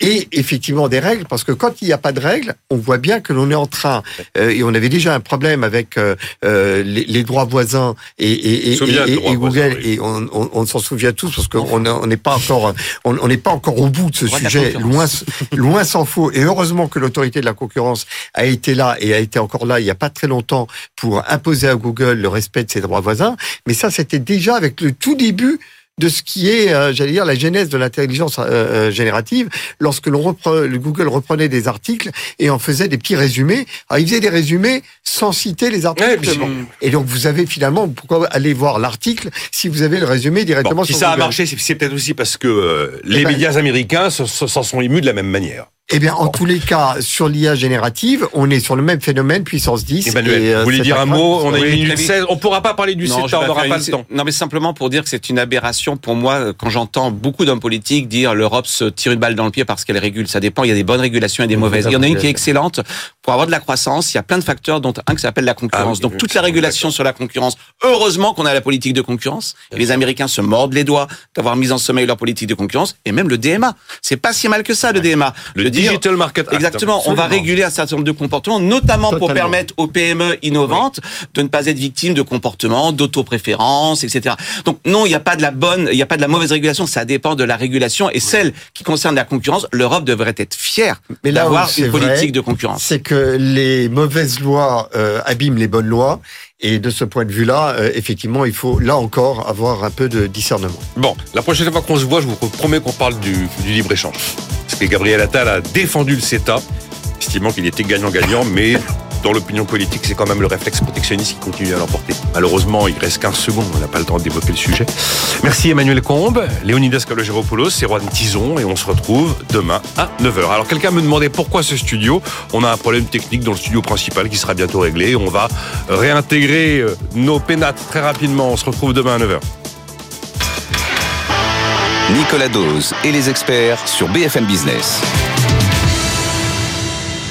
F: et effectivement des règles, parce que quand il n'y a pas de règles, on voit bien que l'on est en train, euh, et on avait déjà un problème avec euh, euh, les, les droits voisins et, et, et, et, et, et Google, voisin, oui. et on, on, on s'en souvient tous, parce qu'on n'est pas encore, on n'est pas encore au bout de ce droit sujet, de loin, loin s'en faut. Et heureusement que l'autorité de la concurrence a été là et a été encore là il n'y a pas très longtemps pour imposer à Google le respect de ses droits voisins. Mais ça, c'était déjà avec le tout début de ce qui est, euh, j'allais dire, la genèse de l'intelligence euh, générative, lorsque l'on repre, le Google reprenait des articles et en faisait des petits résumés. Alors, il faisait des résumés sans citer les articles. Ouais, bon. Et donc, vous avez finalement, pourquoi aller voir l'article si vous avez le résumé directement bon,
D: sur
F: si
D: ça
F: Google.
D: a marché, c'est, c'est peut-être aussi parce que euh, les ben, médias américains s'en sont émus de la même manière.
F: Eh bien, en tous les cas, sur l'I A générative, on est sur le même phénomène, puissance dix.
D: Emmanuel,
F: et, euh,
D: vous voulez dire un mot? On a une minute seize. On pourra pas parler du
E: non,
D: CETA, on n'aura pas une... le temps.
E: Non, mais simplement pour dire que c'est une aberration pour moi quand j'entends beaucoup d'hommes politiques dire l'Europe se tire une balle dans le pied parce qu'elle régule. Ça dépend. Il y a des bonnes régulations et des mauvaises. Il y en a une qui est excellente. Pour avoir de la croissance, il y a plein de facteurs, dont un qui s'appelle la concurrence. Ah oui, donc toute la régulation sur la concurrence. Heureusement qu'on a la politique de concurrence. Et les Américains se mordent les doigts d'avoir mis en sommeil leur politique de concurrence. Et même le D M A. C'est pas si mal que ça, le D M A.
D: Le Digital Market Act.
E: Exactement. Absolument. On va réguler un certain nombre de comportements, notamment Totalement. pour permettre aux P M E innovantes oui. de ne pas être victimes de comportements, d'autopréférence, et cetera. Donc non, il n'y a pas de la bonne, il n'y a pas de la mauvaise régulation. Ça dépend de la régulation et celle qui concerne la concurrence. L'Europe devrait être fière Mais d'avoir une politique vrai, de concurrence.
F: C'est que les mauvaises lois euh, abîment les bonnes lois. Et de ce point de vue-là, euh, effectivement, il faut, là encore, avoir un peu de discernement.
D: Bon, la prochaine fois qu'on se voit, je vous promets qu'on parle du, du libre-échange. Parce que Gabriel Attal a défendu le CETA, estimant qu'il était gagnant-gagnant, mais dans l'opinion politique, c'est quand même le réflexe protectionniste qui continue à l'emporter. Malheureusement, il reste quinze secondes, on n'a pas le temps de développer le sujet. Merci Emmanuel Combes, Léonidas Kalogeropoulos, Erwan Tison, et on se retrouve demain à neuf heures. Alors, quelqu'un me demandait pourquoi ce studio. On a un problème technique dans le studio principal qui sera bientôt réglé. On va réintégrer nos pénates très rapidement. On se retrouve demain à neuf heures.
C: Nicolas Dose et les experts sur B F M Business.